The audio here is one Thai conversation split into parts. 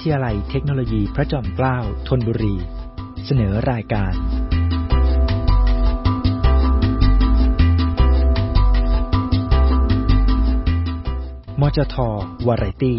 ทยาลัยเทคโนโลยีพระจอมเกล้าธนบุรีเสนอรายการมจท.วาไรตี้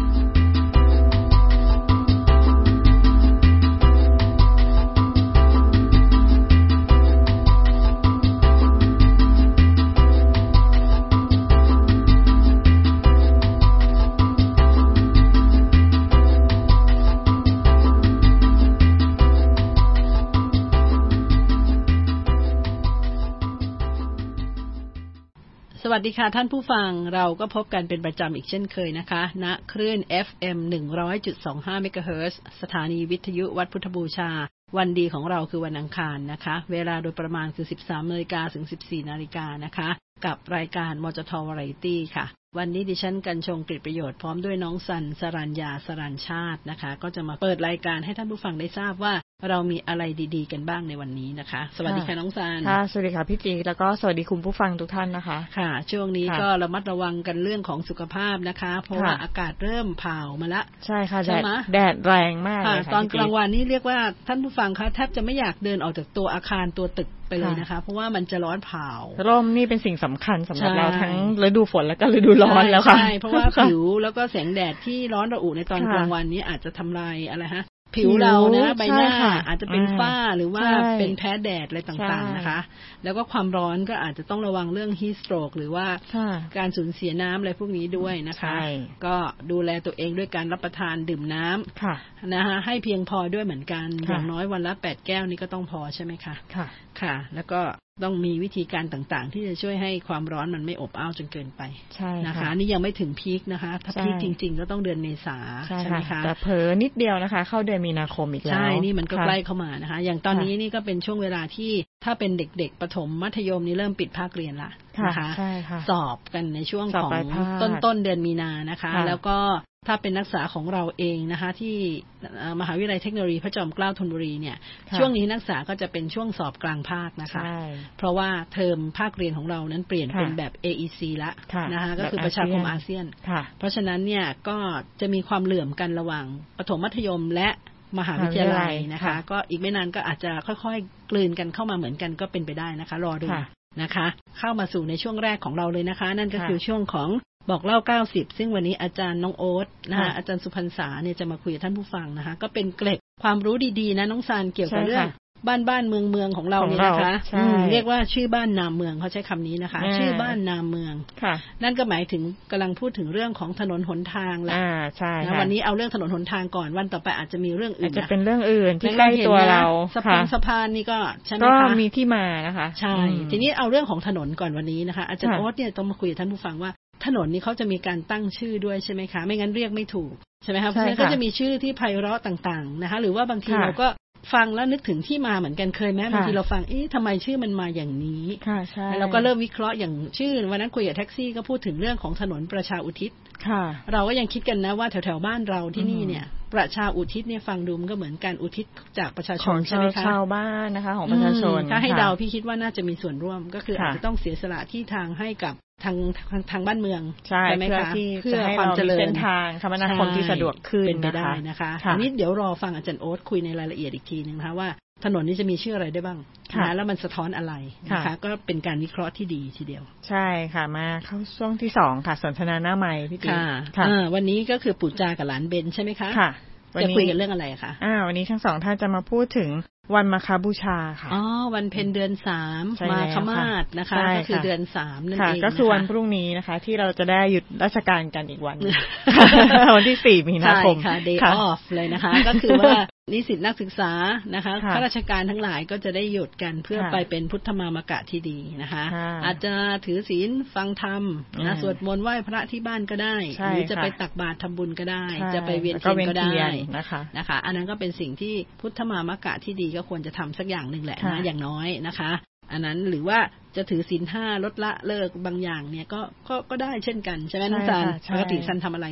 สวัสดีค่ะท่านผู้ฟังเราก็พบกันเป็นประจำอีกเช่นเคยนะคะณคลื่น FM 100.25 เมกะเฮิรตซ์สถานีวิทยุวัดพุทธบูชาวันดีของเราคือวันอังคารนะคะเวลาโดยประมาณคือ 13:00 นถึง 14:00 นนะคะกับรายการมจท.วาไรตี้ค่ะวันนี้ดิฉันกัญชงกฤษประโยชน์พร้อมด้วยน้องสันสรัญญาสรัญชาตินะคะก็จะมาเปิดรายการให้ท่านผู้ฟังได้ทราบว่าเรามีอะไรดีๆกันบ้างในวันนี้นะคะสวัสดีค่ะน้องสันค่ะสวัสดีค่ะพี่จีแล้วก็สวัสดีคุณผู้ฟังทุกท่านนะคะค่ะช่วงนี้ก็ระมัดระวังกันเรื่องของสุขภาพนะคะเพราะว่าอากาศเริ่มเผามาละใช่ค่ะแดดแรงมากตอนกลางวันนี่เรียกว่าท่านผู้ฟังคะแทบจะไม่อยากเดินออกจากตัวอาคารตัวตึกไปเลยนะคะเพราะว่ามันจะร้อนเผาร่มนี่เป็นสิ่งสำคัญสำหรับเราทั้งฤดูฝนและก็ฤดูร้อนแล้วค่ะใช่เพราะว่าผิวแล้วก็แสงแดดที่ร้อนระอุในตอนกลางวันนี้อาจจะทำลายอะไรฮะผิวเรานะใบหน้าอาจจะเป็นฝ้าหรือว่าเป็นแพ้แดดอะไรต่างๆนะคะแล้วก็ความร้อนก็อาจจะต้องระวังเรื่อง heat stroke หรือว่าการสูญเสียน้ำอะไรพวกนี้ด้วยนะคะก็ดูแลตัวเองด้วยการรับประทานดื่มน้ำนะคะให้เพียงพอด้วยเหมือนกันอย่างน้อยวันละ8 แก้วนี่ก็ต้องพอใช่ไหมคะค่ะแล้วก็ต้องมีวิธีการต่างๆที่จะช่วยให้ความร้อนมันไม่อบอ้าวจนเกินไปนะคะนี่ยังไม่ถึงพีคนะคะถ้าพีคจริงๆก็ต้องเดือนเมษาใช่ไหมคะแต่เผลอนิดเดียวนะคะเข้าเดือนมีนาคมอีกแล้วใช่นี่มันก็ใกล้เข้ามานะคะอย่างตอนนี้นี่ก็เป็นช่วงเวลาที่ถ้าเป็นเด็กๆประถมมัธยมนี่เริ่มปิดภาคเรียนละนะคะสอบกันในช่วงของต้นเดือนมีนานะคะแล้วก็ถ้าเป็นนักศึกษาของเราเองนะคะที่มหาวิทยาลัยเทคโนโลยีพระจอมเกล้าธนบุรีเนี่ยช่วงนี้นักศึกษาก็จะเป็นช่วงสอบกลางภาคนะคะเพราะว่าเทอมภาคเรียนของเรานั้นเปลี่ยนเป็นแบบ AEC ละนะคะก็คือประชาคมอาเซียนเพราะฉะนั้นเนี่ยก็จะมีความเหลื่อมกันระหว่างประถมมัธยมและมหาวิทยาลัยนะคะก็อีกไม่นานก็อาจจะค่อยๆกลืนกันเข้ามาเหมือนกันก็เป็นไปได้นะคะรอดูนะคะเข้ามาสู่ในช่วงแรกของเราเลยนะคะนั่นก็คือช่วงของบอกเล่า90ซึ่งวันนี้อาจารย์น้องโอ๊ตนะคะอาจารย์สุพรรษาเนี่ยจะมาคุยกับท่านผู้ฟังนะคะก็เป็นเกร็ดความรู้ดีๆนะน้องซานเกี่ยวกับเรื่องบ้านเมืองของเราเนี่ยนะคะเรียกว่าชื่อบ้านนามเมืองเขาใช้คำนี้นะคะชื่อบ้านนามเมืองนั่นก็หมายถึงกำลังพูดถึงเรื่องของถนนหนทางแหละวันนี้เอาเรื่องถนนหนทางก่อนวันต่อไปอาจจะมีเรื่องอื่นอาจจะเป็นเรื่องอื่นที่ใกล้ตัวเราสะพานนี่ก็ใช่ไหมคะก็มีที่มานะคะใช่ทีนี้เอาเรื่องของถนนก่อนวันนี้นะคะอาจารย์โอ๊ตเนี่ยต้องมาคุยกับท่านผู้ฟังว่าถนนนี้เขาจะมีการตั้งชื่อด้วยใช่ไหมคะไม่งั้นเรียกไม่ถูกใช่ไหมคะเพราะฉะนั้นก็จะมีชื่อที่ไพเราะต่างๆนะคะหรือว่าบางทีเราก็ฟังแล้วนึกถึงที่มาเหมือนกันเคยไหมบางทีเราฟังทำไมชื่อมันมาอย่างนี้เราก็เริ่มวิเคราะห์อย่างชื่อวันนั้นคุยกับแท็กซี่ก็พูดถึงเรื่องของถนนประชาอุทิศเราก็ยังคิดกันนะว่าแถวๆบ้านเราที่นี่เนี่ยประชาอุทิศเนี่ยฟังดูมันก็เหมือนการอุทิศจากประชาชนใช่ไหมคะชาวบ้านนะคะของประชาชนถ้าให้เดาพี่คิดว่าน่าจะมีส่วนร่วมก็คืออาจจะต้องเสียสละที่ทางให้กับทางบ้านเมืองใช่ไหมคะเพื่อความเจริญเส้นทางคมนาคมที่สะดวกขึ้นเป็นไปได้นะคะอันนี้เดี๋ยวรอฟังอาจารย์โอ๊ตคุยในรายละเอียดอีกทีนึงนะคะว่าถนนนี้จะมีชื่ออะไรได้บ้างนะแล้วมันสะท้อนอะไรนะคะก็เป็นการวิเคราะห์ที่ดีทีเดียวใช่ค่ะมาเข้าช่วงที่2ค่ะสนทนาหน้าไมค์พี่ติ๊กวันนี้ก็คือปู่จากับหลานเบนใช่ไหมคะจะคุยกันเรื่องอะไรคะวันนี้ทั้งสองท่านจะมาพูดถึงวันมาฆบูชาค่ะวันเพ็ญเดือน3มาฆมาศนะคะก็คือเดือน3นั่นเองก็คือวันพรุ่งนี้นะคะที่เราจะได้หยุดราชการกันอีกวัน วันที่4มีนาคมค่ะ day off เลยนะคะก็คือว่านิสิตนักศึกษานะคะข้าราชการทั้งหลายก็จะได้หยุดกันเพื่อไปเป็นพุทธมามกะที่ดีนะคะอาจจะถือศีลฟังธรรมนะสวดมนต์ไหว้พระที่บ้านก็ได้หรือจะไปตักบาตรทำบุญก็ได้จะไปเวียนเทียนก็ได้นะคะอันนั้นก็เป็นสิ่งที่พุทธมามกะที่ดีก็ควรจะทำสักอย่างนึงแหละนะอย่างน้อยนะคะอันนั้นหรือว่าจะถือศีล5ลดละเลิกบางอย่างเนี่ยก็ได้เช่นกันใช่ไหมน้องซันปกติซันทำอะไรคะ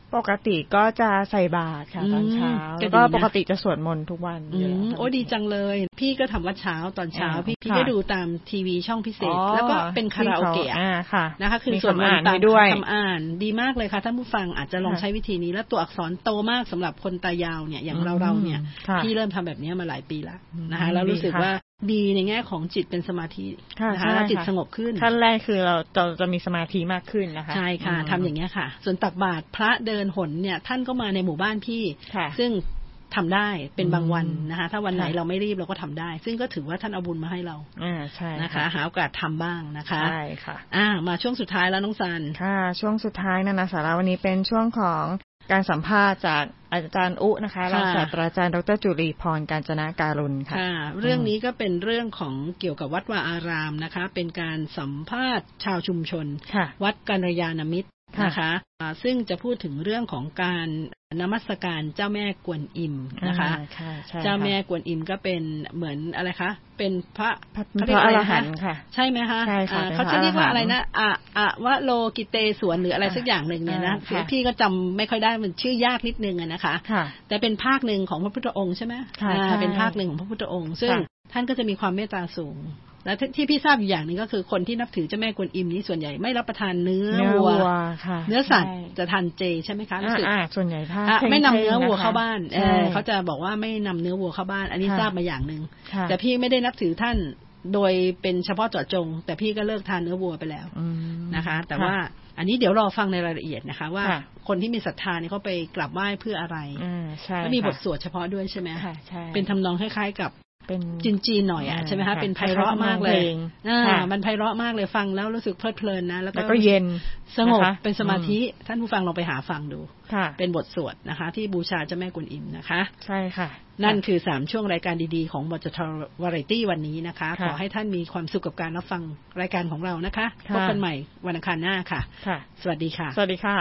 ปกติก็จะใส่บาตรค่ะตอนเช้าแล้วก็ปกติจะสวดมนต์ทุกวันโอ้ดีจังเลยพี่ก็ทำวัดเช้าตอนเช้าพี่ก็ดูตามทีวีช่องพิเศษแล้วก็เป็นคาราโอเกะนะคะคือสวดมนต์ตามคำอ่านดีมากเลยค่ะท่านผู้ฟังอาจจะลองใช้วิธีนี้แล้วตัวอักษรโตมากสำหรับคนตายาวเนี่ยอย่างเราเนี่ยพี่เริ่มทำแบบนี้มาหลายปีแล้วนะคะแล้วรู้สึกว่าดีในแง่ของจิตเป็นสมาธินะคะแล้วจิตสงบขึ้นขั้นแรกคือเราจะมีสมาธิมากขึ้นนะคะใช่ค่ะทำอย่างนี้ค่ะส่วนตักบาตรพระเดินหนเนี่ยท่านก็มาในหมู่บ้านพี่ซึ่งทำได้เป็นบางวันนะคะถ้าวันไหนเราไม่รีบเราก็ทำได้ซึ่งก็ถือว่าท่านเอาบุญมาให้เราใช่นะคะหาโอกาสทำบ้างนะคะใช่ค่ะมาช่วงสุดท้ายแล้วน้องซันค่ะช่วงสุดท้ายนานาสาระวันนี้เป็นช่วงของการสัมภาษณ์จากอาจารย์อุนะคะรองศาสตราจารย์ดร.จุลีพรกาญจนาการุณค่ะเรื่องนี้ก็เป็นเรื่องของเกี่ยวกับวัดวาอารามนะคะเป็นการสัมภาษณ์ชาวชุมชนวัดกัลยาณมิตรนะคะซึ่งจะพูดถึงเรื่องของการนมัสการเจ้าแม่กวนอิมนะคะเจ้าแม่กวนอิมก็เป็นเหมือนอะไรคะเป็นพระอรหันต์ค่ะใช่ไหมคะเขาจะเรียกว่าอะไรนะวะโลกิเตศวนหรืออะไรสักอย่างหนึ่งเนี่ยนะพี่ก็จำไม่ค่อยได้มันชื่อยากนิดนึงนะคะแต่เป็นภาคหนึ่งของพระพุทธองค์ใช่ไหมเป็นภาคหนึ่งของพระพุทธองค์ซึ่งท่านก็จะมีความเมตตาสูงและที่พี่ทราบอยู่อย่างนึงก็คือคนที่นับถือเจ้าแม่กวนอิมนี้ส่วนใหญ่ไม่รับประทานเนื้อวัวเนื้อสัตว์จะทานเจใช่ไหมคะรู้สึกส่วนใหญ่ไม่นำเนื้อวัวเข้าบ้านเขาจะบอกว่าไม่นำเนื้อวัวเข้าบ้านอันนี้ทราบมาอย่างนึงแต่พี่ไม่ได้นับถือท่านโดยเป็นเฉพาะเจาะจงแต่พี่ก็เลิกทานเนื้อวัวไปแล้วนะคะแต่ว่าอันนี้เดี๋ยวรอฟังในรายละเอียดนะคะว่าคนที่มีศรัทธาเนี่ยเขาไปกราบไหว้เพื่ออะไรแล้วมีบทสวดเฉพาะด้วยใช่ไหมเป็นทำนองคล้ายๆกับเป็นจีนๆหน่อยใช่ไหมคะเป็นไพเราะมากเลยมันไพเราะมากเลยฟังแล้วรู้สึกเพลิดเพลินนะแล้วก็เย็นสงบเป็นสมาธิท่านผู้ฟังลองไปหาฟังดูเป็นบทสวดนะคะที่บูชาเจ้าแม่กวนอิมนะคะใช่ค่ะนั่นคือ3ช่วงรายการดีๆของบจท.วาไรตี้วันนี้นะคะขอให้ท่านมีความสุขกับการรับฟังรายการของเรานะคะพบกันใหม่วันอังคารหน้าค่ะสวัสดีค่ะสวัสดีค่ะ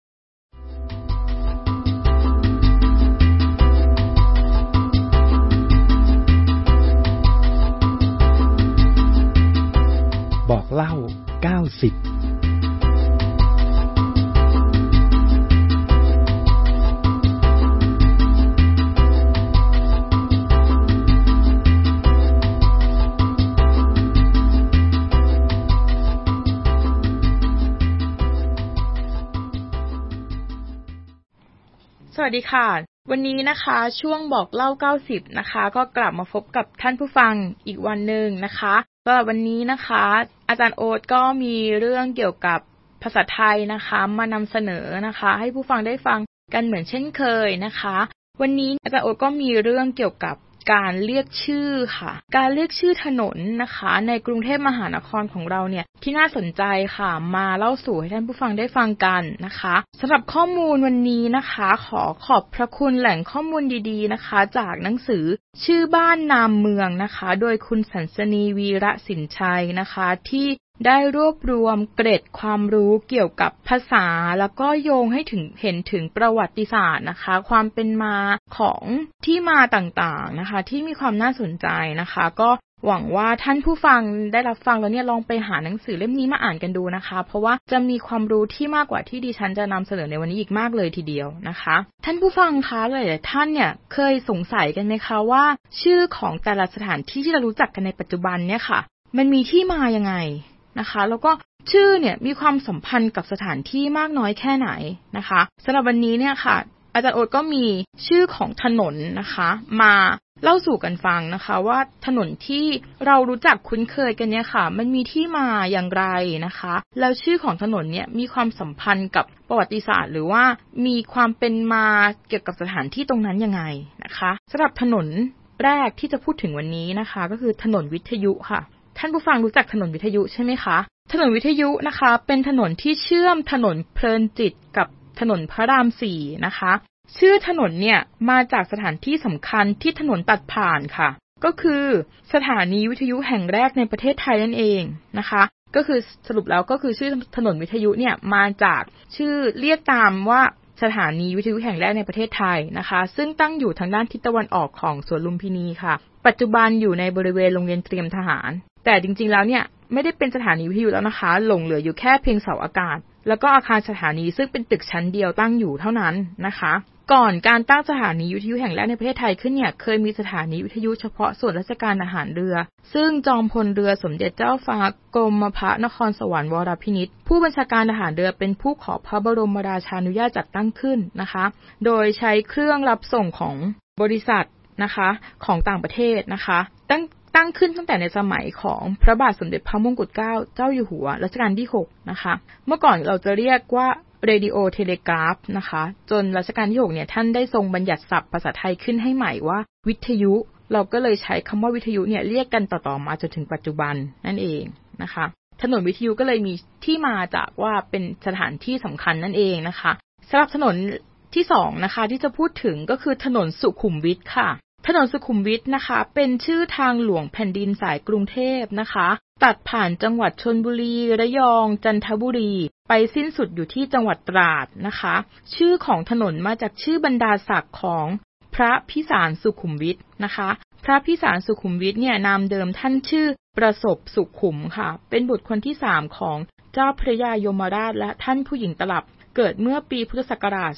บอกเล่า90 สวัสดีค่ะวันนี้นะคะช่วงบอกเล่า90นะคะก็กลับมาพบกับท่านผู้ฟังอีกวันหนึ่งนะคะสำหรับวันนี้นะคะอาจารย์โอ๊ตก็มีเรื่องเกี่ยวกับภาษาไทยนะคะมานำเสนอนะคะให้ผู้ฟังได้ฟังกันเหมือนเช่นเคยนะคะวันนี้อาจารย์โอ๊ตก็มีเรื่องเกี่ยวกับการเรียกชื่อค่ะการเรียกชื่อถนนนะคะในกรุงเทพมหานครของเราเนี่ยที่น่าสนใจค่ะมาเล่าสู่ให้ท่านผู้ฟังได้ฟังกันนะคะสำหรับข้อมูลวันนี้นะคะขอบพระคุณแหล่งข้อมูลดีๆนะคะจากหนังสือชื่อบ้านนามเมืองนะคะโดยคุณสันสนีวีระสินชัยนะคะที่ได้รวบรวมเกร็ดความรู้เกี่ยวกับภาษาแล้วก็โยงให้เห็นถึงประวัติศาสตร์นะคะความเป็นมาของที่มาต่างๆนะคะที่มีความน่าสนใจนะคะก็หวังว่าท่านผู้ฟังได้รับฟังแล้วเนี่ยลองไปหาหนังสือเล่มนี้มาอ่านกันดูนะคะเพราะว่าจะมีความรู้ที่มากกว่าที่ดิฉันจะนำเสนอในวันนี้อีกมากเลยทีเดียวนะคะท่านผู้ฟังคะหลายๆท่านเนี่ยเคยสงสัยกันไหมคะว่าชื่อของแต่ละสถานที่ที่เรารู้จักกันในปัจจุบันเนี่ยค่ะมันมีที่มายังไงนะคะแล้วก็ชื่อเนี่ยมีความสัมพันธ์กับสถานที่มากน้อยแค่ไหนนะคะสำหรับวันนี้เนี่ยค่ะอาจารย์โอ๊ตก็มีชื่อของถนนนะคะมาเล่าสู่กันฟังนะคะว่าถนนที่เรารู้จักคุ้นเคยกันเนี่ยค่ะมันมีที่มาอย่างไรนะคะแล้วชื่อของถนนเนี่ยมีความสัมพันธ์กับประวัติศาสตร์หรือว่ามีความเป็นมาเกี่ยวกับสถานที่ตรงนั้นยังไงนะคะสำหรับถนนแรกที่จะพูดถึงวันนี้นะคะก็คือถนนวิทยุค่ะท่านผู้ฟังรู้จักถนนวิทยุใช่ไหมคะถนนวิทยุนะคะเป็นถนนที่เชื่อมถนนเพลินจิตกับถนนพระราม4นะคะชื่อถนนเนี่ยมาจากสถานที่สำคัญที่ถนนตัดผ่านค่ะก็คือสถานีวิทยุแห่งแรกในประเทศไทยนั่นเองนะคะก็คือสรุปแล้วก็คือชื่อถนนวิทยุเนี่ยมาจากชื่อเรียกตามว่าสถานีวิทยุแห่งแรกในประเทศไทยนะคะซึ่งตั้งอยู่ทางด้านทิศตะวันออกของสวนลุมพินีค่ะปัจจุบันอยู่ในบริเวณโรงเรียนเตรียมทหารแต่จริงๆแล้วเนี่ยไม่ได้เป็นสถานีวิทยุแล้วนะคะหลงเหลืออยู่แค่เพียงเสาอากาศแล้วก็อาคารสถานีซึ่งเป็นตึกชั้นเดียวตั้งอยู่เท่านั้นนะคะก่อนการตั้งสถานีวิทยุแห่งแรกในประเทศไทยขึ้นเนี่ยเคยมีสถานีวิทยุเฉพาะส่วนราชการทหารเรือซึ่งจอมพลเรือสมเด็จเจ้าฟ้ากรมพระนครสวรรค์วรพินิจผู้บัญชาการทหารเรือเป็นผู้ขอพระบรมราชานุญาตจัดตั้งขึ้นนะคะโดยใช้เครื่องรับส่งของบริษัทนะคะของต่างประเทศนะคะตั้งขึ้นตั้งแต่ในสมัยของพระบาทสมเด็จพระมงกุฎเกล้าเจ้าอยู่หัวรัชกาลที่6นะคะเมื่อก่อนเราจะเรียกว่าเรดิโอเทเลกราฟนะคะจนรัชกาลที่6เนี่ยท่านได้ทรงบัญญัติศัพท์ภาษาไทยขึ้นให้ใหม่ว่าวิทยุเราก็เลยใช้คำว่าวิทยุเนี่ยเรียกกันต่อๆมาจนถึงปัจจุบันนั่นเองนะคะถนนวิทยุก็เลยมีที่มาจากว่าเป็นสถานที่สำคัญนั่นเองนะคะสำหรับถนนที่2นะคะที่จะพูดถึงก็คือถนนสุขุมวิทค่ะถนนสุขุมวิทนะคะเป็นชื่อทางหลวงแผ่นดินสายกรุงเทพนะคะตัดผ่านจังหวัดชลบุรีระยองจันทบุรีไปสิ้นสุดอยู่ที่จังหวัดตราดนะคะชื่อของถนนมาจากชื่อบรรดาศักดิ์ของพระพิสารสุขุมวิทนะคะพระพิสารสุขุมวิทเนี่ยนามเดิมท่านชื่อประสบสุขุมค่ะเป็นบุตรคนที่3ของเจ้าพระยายมราชและท่านผู้หญิงตลับเกิดเมื่อปีพุทธศักราช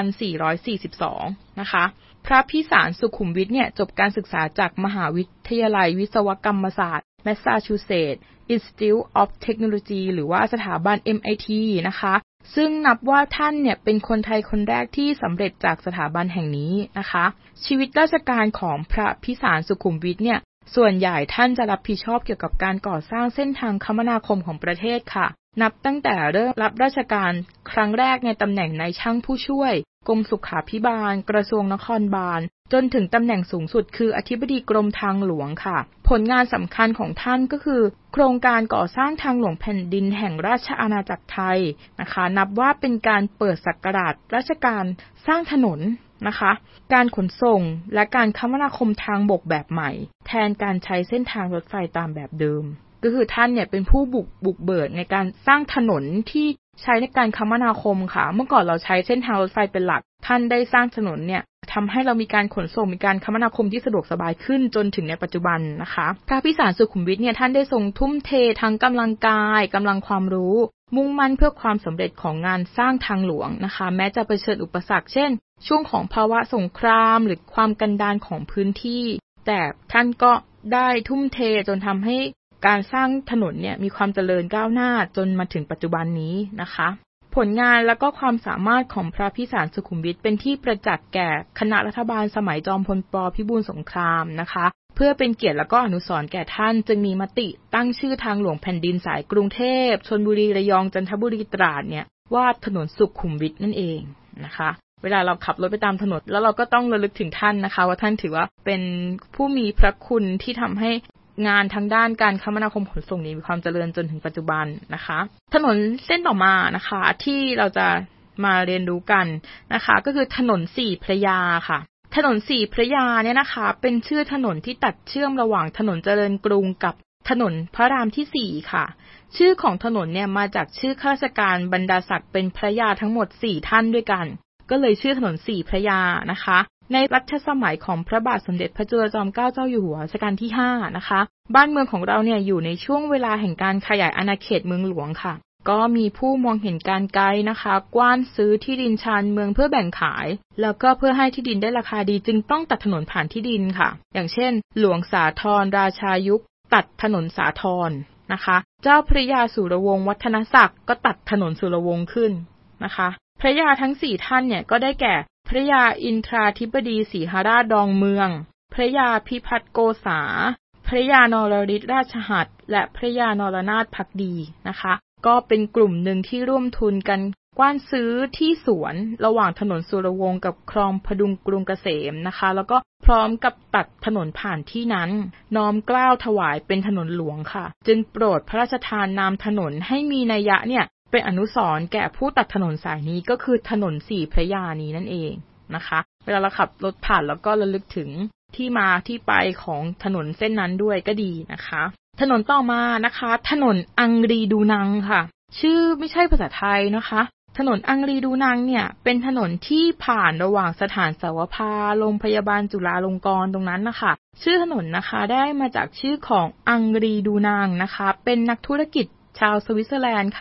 2442 นะคะพระพิสารสุขุมวิทเนี่ยจบการศึกษาจากมหาวิทยาลัยวิศวกรรมศาสตร์แมสซาชูเซตส์ Institute of Technology หรือว่าสถาบัน MIT นะคะซึ่งนับว่าท่านเนี่ยเป็นคนไทยคนแรกที่สำเร็จจากสถาบันแห่งนี้นะคะชีวิตราชการของพระพิสารสุขุมวิทเนี่ยส่วนใหญ่ท่านจะรับผิดชอบเกี่ยวกับการก่อสร้างเส้นทางคมนาคมของประเทศค่ะนับตั้งแต่เริ่มรับราชการครั้งแรกในตำแหน่งนายช่างผู้ช่วยกรมสุขาภิบาลกระทรวงนครบาลจนถึงตำแหน่งสูงสุดคืออธิบดีกรมทางหลวงค่ะผลงานสำคัญของท่านก็คือโครงการก่อสร้างทางหลวงแผ่นดินแห่งราชอาณาจักรไทยนะคะนับว่าเป็นการเปิดศักราชราชการสร้างถนนนะคะการขนส่งและการคมนาคมทางบกแบบใหม่แทนการใช้เส้นทางรถไฟตามแบบเดิมก็คือท่านเนี่ยเป็นผู้บุกเบิกในการสร้างถนนที่ใช้ในการคมนาคมค่ะเมื่อก่อนเราใช้เส้นทางรถไฟเป็นหลักท่านได้สร้างถนนเนี่ยทำให้เรามีการขนส่งมีการคมนาคมที่สะดวกสบายขึ้นจนถึงในปัจจุบันนะคะพระพิสารสุขุมวิทเนี่ยท่านได้ทรงทุ่มเททั้งกำลังกายกำลังความรู้มุ่งมั่นเพื่อความสำเร็จของงานสร้างทางหลวงนะคะแม้จะเผชิญอุปสรรคเช่นช่วงของภาวะสงครามหรือความกันดารของพื้นที่แต่ท่านก็ได้ทุ่มเทจนทำให้การสร้างถนนเนี่ยมีความเจริญก้าวหน้าจนมาถึงปัจจุบันนี้นะคะผลงานและก็ความสามารถของพระพิสารสุขุมวิทเป็นที่ประจักษ์แก่คณะรัฐบาลสมัยจอมพลป.พิบูลสงครามนะคะเพื่อเป็นเกียรติและก็อนุสรณ์แก่ท่านจึงมีมติตั้งชื่อทางหลวงแผ่นดินสายกรุงเทพชลบุรีระยองจันทบุรีตราดเนี่ยว่าถนนสุขุมวิทนั่นเองนะคะเวลาเราขับรถไปตามถนนแล้วเราก็ต้องระลึกถึงท่านนะคะว่าท่านถือว่าเป็นผู้มีพระคุณที่ทำให้งานทางด้านการคมนาคมขนส่งนี้มีความเจริญจนถึงปัจจุบันนะคะถนนเส้นต่อมานะคะที่เราจะมาเรียนรู้กันนะคะก็คือถนนสี่พระยาค่ะถนนสี่พระยาเนี่ยนะคะเป็นชื่อถนนที่ตัดเชื่อมระหว่างถนนเจริญกรุงกับถนนพระรามที่4ค่ะชื่อของถนนเนี่ยมาจากชื่อข้าราชการบรรดาศักดิ์เป็นพระยาทั้งหมด4ท่านด้วยกันก็เลยชื่อถนนสี่พระยานะคะในรัชสมัยของพระบาทสมเด็จพระจุลจอมเกล้าเจ้าอยู่หัวรัชกาลที่5นะคะบ้านเมืองของเราเนี่ยอยู่ในช่วงเวลาแห่งการขยายอาณาเขตเมืองหลวงค่ะก็มีผู้มองเห็นการไกลนะคะกว้านซื้อที่ดินชานเมืองเพื่อแบ่งขายแล้วก็เพื่อให้ที่ดินได้ราคาดีจึงต้องตัดถนนผ่านที่ดินค่ะอย่างเช่นหลวงสาธรราชายุคตัดถนนสาธรนะคะเจ้าพระยาสุรวงศ์วัฒนศักดิ์ก็ตัดถนนสุรวงศ์ขึ้นนะคะพระยาทั้ง4ท่านเนี่ยก็ได้แก่พระยาอินทราธิบดีศรีหราชดองเมืองพระยาพิพัฒน์โกษาพระยานรฤทธิ์ราชหัตถ์และพระยานรนาถภักดีนะคะก็เป็นกลุ่มหนึ่งที่ร่วมทุนกันกว้านซื้อที่สวนระหว่างถนนสุรวงศ์กับคลองพดุงกรุงเกษมนะคะแล้วก็พร้อมกับตัดถนนผ่านที่นั้นน้อมเกล้าถวายเป็นถนนหลวงค่ะจึงโปรดพระราชทานนามถนนให้มีนัยยะเนี่ยเป็นอนุสรณ์แก่ผู้ตัดถนนสายนี้ก็คือถนนสี่พระยานี้นั่นเองนะคะเวลาเราขับรถผ่านแล้วก็ระลึกถึงที่มาที่ไปของถนนเส้นนั้นด้วยก็ดีนะคะถนนต่อมานะคะถนนอังรีดูนังค่ะชื่อไม่ใช่ภาษาไทยนะคะถนนอังรีดูนังเนี่ยเป็นถนนที่ผ่านระหว่างสถานเสาวภาโรงพยาบาลจุฬาลงกรณ์ตรงนั้นนะคะชื่อถนนนะคะได้มาจากชื่อของอังรีดูนังนะคะเป็นนักธุรกิจชาวสวิตเซอร์แลนด์ค่ะ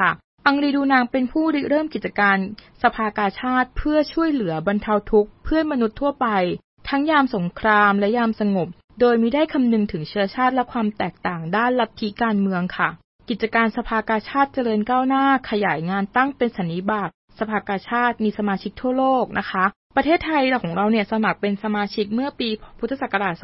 อังรีดูนางเป็นผู้ริเริ่มกิจการสภากาชาดเพื่อช่วยเหลือบรรเทาทุกข์เพื่อนมนุษย์ทั่วไปทั้งยามสงครามและยามสงบโดยมิได้คำนึงถึงเชื้อชาติและความแตกต่างด้านลัทธิการเมืองค่ะกิจการสภากาชาดเจริญก้าวหน้าขยายงานตั้งเป็นสันนิบาตสภากาชาดมีสมาชิกทั่วโลกนะคะประเทศไทยของเราเนี่ยสมัครเป็นสมาชิกเมื่อปีพุทธศักราช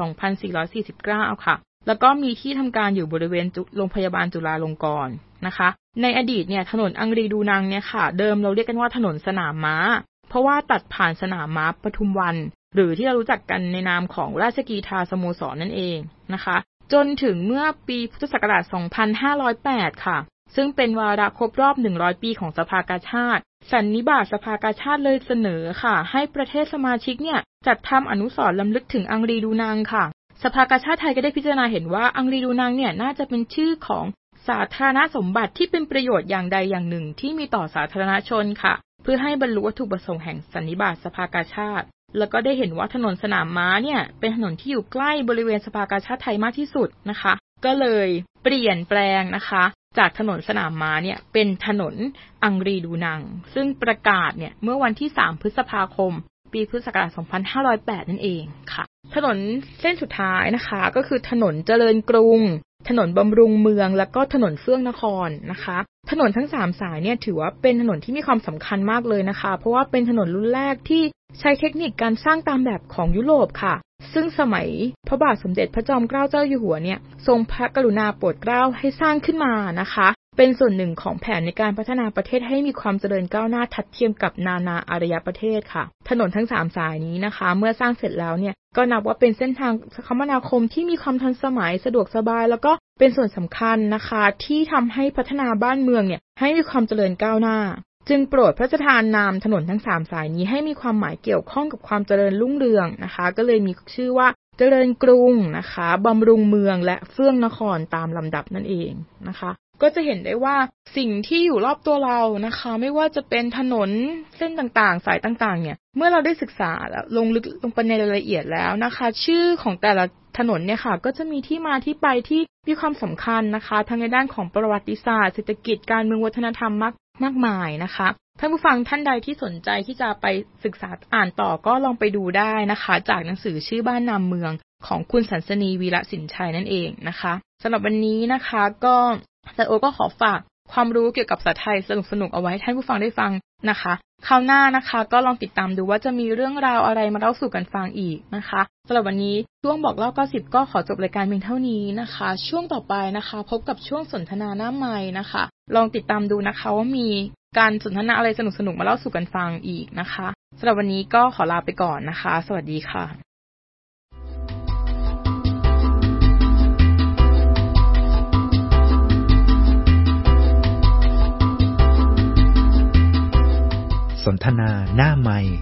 2449 ค่ะแล้วก็มีที่ทำการอยู่บริเวณโรงพยาบาลจุฬาลงกรณ์นะคะในอดีตเนี่ยถนนอังรีดูนังเนี่ยค่ะเดิมเราเรียกกันว่าถนนสนามม้าเพราะว่าตัดผ่านสนามม้าปทุมวันหรือที่เรารู้จักกันในนามของราชกีฬาสโมสรนั่นเองนะคะจนถึงเมื่อปีพุทธศักราช 2508 ค่ะซึ่งเป็นวาระครบรอบ 100 ปีของสภากาชาดสันนิบาตสภากาชาดเลยเสนอค่ะให้ประเทศสมาชิกเนี่ยจัดทำอนุสรณ์รำลึกถึงอังรีดูนังค่ะสภากาชาดไทยก็ได้พิจารณาเห็นว่าอังรีดูนังเนี่ยน่าจะเป็นชื่อของสาธารณสมบัติที่เป็นประโยชน์อย่างใดอย่างหนึ่งที่มีต่อสาธารณชนค่ะเพื่อให้บรรลุวัตถุประสงค์แห่งสันนิบาตสภากาชาดแล้วก็ได้เห็นว่าถนนสนามม้าเนี่ยเป็นถนนที่อยู่ใกล้บริเวณสภากาชาดไทยมากที่สุดนะคะก็เลยเปลี่ยนแปลงนะคะจากถนนสนามม้าเนี่ยเป็นถนนอังรีดูนังซึ่งประกาศเนี่ยเมื่อวันที่3พฤษภาคมปีพุทธศักราช 2508 นั่นเองค่ะถนนเส้นสุดท้ายนะคะก็คือถนนเจริญกรุงถนนบำรุงเมืองแล้วก็ถนนเฟื่องนครนะคะถนนทั้ง3สายเนี่ยถือว่าเป็นถนนที่มีความสำคัญมากเลยนะคะเพราะว่าเป็นถนนรุ่นแรกที่ใช้เทคนิคการสร้างตามแบบของยุโรปค่ะซึ่งสมัยพระบาทสมเด็จพระจอมเกล้าเจ้าอยู่หัวเนี่ยทรงพระกรุณาโปรดเกล้าให้สร้างขึ้นมานะคะเป็นส่วนหนึ่งของแผนในการพัฒนาประเทศให้มีความเจริญก้าวหน้าทัดเทียมกับนานาอารยประเทศค่ะถนนทั้ง3สายนี้นะคะเมื่อสร้างเสร็จแล้วเนี่ยก็นับว่าเป็นเส้นทางคมนาคมที่มีความทันสมัยสะดวกสบายแล้วก็เป็นส่วนสำคัญนะคะที่ทำให้พัฒนาบ้านเมืองเนี่ยให้มีความเจริญก้าวหน้าจึงโปรดพระราชทานนามถนนทั้ง3สายนี้ให้มีความหมายเกี่ยวข้องกับความเจริญรุ่งเรืองนะคะก็เลยมีชื่อว่าเจริญกรุงนะคะบำรุงเมืองและเฟื่องนครตามลำดับนั่นเองนะคะก็จะเห็นได้ว่าสิ่งที่อยู่รอบตัวเรานะคะไม่ว่าจะเป็นถนนเส้นต่างๆสายต่างๆเนี่ยเมื่อเราได้ศึกษาแล้วลงลึกลงไปในรายละเอียดแล้วนะคะชื่อของแต่ละถนนเนี่ยค่ะก็จะมีที่มาที่ไปที่มีความสำคัญนะคะทั้งในด้านของประวัติศาสตร์เศรษฐกิจการเมืองวัฒนธรรมมากมายนะคะท่านผู้ฟังท่านใดที่สนใจที่จะไปศึกษาอ่านต่อก็ลองไปดูได้นะคะจากหนังสือชื่อบ้านนามเมืองของคุณสันสนีวีระสินชัยนั่นเองนะคะสำหรับวันนี้นะคะก็อาจารย์โอก็ขอฝากความรู้เกี่ยวกับภาษาไทยสนุกๆเอาไว้ให้ท่านผู้ฟังได้ฟังนะคะคราวหน้านะคะก็ลองติดตามดูว่าจะมีเรื่องราวอะไรมาเล่าสู่กันฟังอีกนะคะสำหรับวันนี้ช่วงบอกเล่า90ก็ขอจบรายการเพียงเท่านี้นะคะช่วงต่อไปนะคะพบกับช่วงสนทนาหน้าไมค์นะคะลองติดตามดูนะคะว่ามีการสนทนาอะไรสนุกๆมาเล่าสู่กันฟังอีกนะคะสำหรับวันนี้ก็ขอลาไปก่อนนะคะสวัสดีค่ะสนทนาหน้าไมค์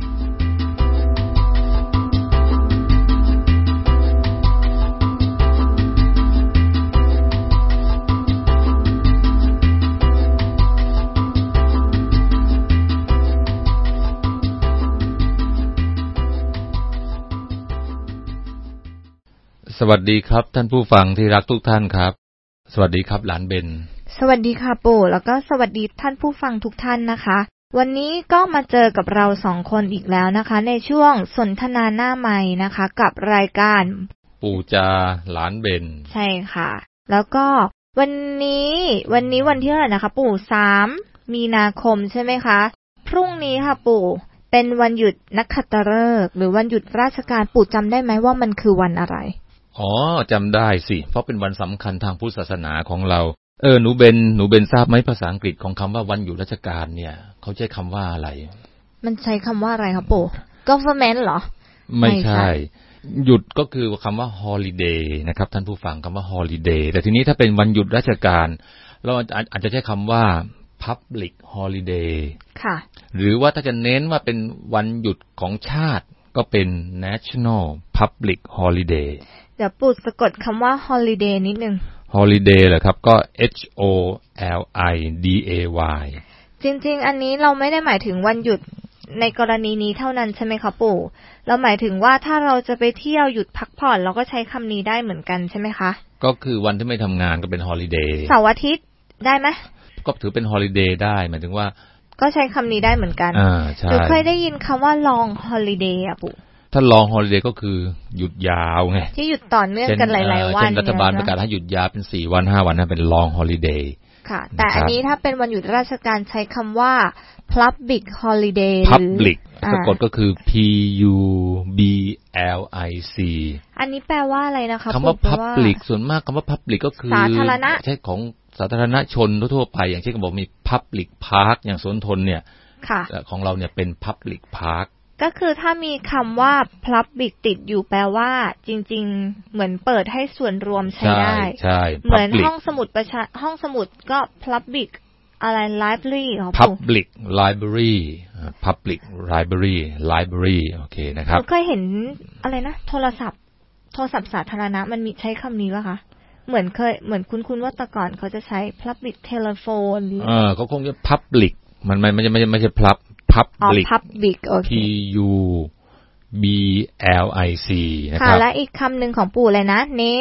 สวัสดีครับท่านผู้ฟังที่รักทุกท่านครับสวัสดีครับหลานเบนสวัสดีค่ะปู่แล้วก็สวัสดีท่านผู้ฟังทุกท่านนะคะวันนี้ก็มาเจอกับเรา2คนอีกแล้วนะคะในช่วงสนทนาหน้าไมค์นะคะกับรายการปู่จาหลานเบนใช่ค่ะแล้วก็วันนี้วันที่เท่าไหร่นะคะปู่3มีนาคมใช่ไหมคะพรุ่งนี้ค่ะปู่เป็นวันหยุดนักขัตฤกษ์หรือวันหยุดราชการปู่จำได้ไหมว่ามันคือวันอะไรอ๋อจำได้สิเพราะเป็นวันสำคัญทางพุทธศาสนาของเราหนูเบนทราบไหมภาษาอังกฤษของคำว่าวันหยุดราชการเนี่ยเขาใช้คำว่าอะไรมันใช้คำว่าอะไรครับปู่ government เหรอไม่ใช่หยุดก็คือคำว่า holiday นะครับท่านผู้ฟังคำว่า holiday แต่ทีนี้ถ้าเป็นวันหยุดราชการเราอาจจะใช้คำว่า public holiday ค่ะหรือว่าถ้าจะเน้นว่าเป็นวันหยุดของชาติก็เป็น national public holiday เดี๋ยวปู่สะกดคำว่า holiday นิดนึง holiday เหรอครับก็ H O L I D A Y จริงๆอันนี้เราไม่ได้หมายถึงวันหยุดในกรณีนี้เท่านั้นใช่ไหมคะปู่เราหมายถึงว่าถ้าเราจะไปเที่ยวหยุดพักผ่อนเราก็ใช้คำนี้ได้เหมือนกันใช่ไหมคะก็คือวันที่ไม่ทำงานก็เป็น holiday เสาร์อาทิตย์ได้ไหมก็ถือเป็น holiday ได้หมายถึงว่าก็ใช้คำนี้ได้เหมือนกันใช่หรือเคยได้ยินคำว่า long holiday อ่ะปู่ถ้า long holiday ก็คือหยุดยาวไงที่หยุดต่อเนื่องกันหลายๆวันเช่นรัฐบาลประกาศให้หยุดยาวเป็น4 วัน5 วันนั่นเป็น long holiday ค่ะแต่อันนี้ถ้าเป็นวันหยุดราชการใช้คำว่า public holiday public สะกดก็คือ p u b l i c อันนี้แปลว่าอะไรนะคะคำว่า public ส่วนมากคำว่า public ก็คือสาธารณะใช่ของสาธารณชนทั่วไปอย่างเช่นเขาบอกมี public park อย่างสวนทนเนี่ยของเราเนี่ยเป็น public park ก็คือถ้ามีคำว่า public ติดอยู่แปลว่าจริงๆเหมือนเปิดให้ส่วนรวมใช้ได้ใช่เหมือนห้องสมุดก็ public อะไร library ของ public library public library โอเคนะครับเคยเห็นอะไรนะโทรศัพท์สาธารณะมันมีใช้คำนี้ป่ะคะเหมือนคุ้นว่าแต่ก่อนเขาจะใช้ public telephone เขาคงจะ public มันไม่ใช่ public โอเค p u b l i c นะครับและอีกคำหนึ่งของปู่เลยนะ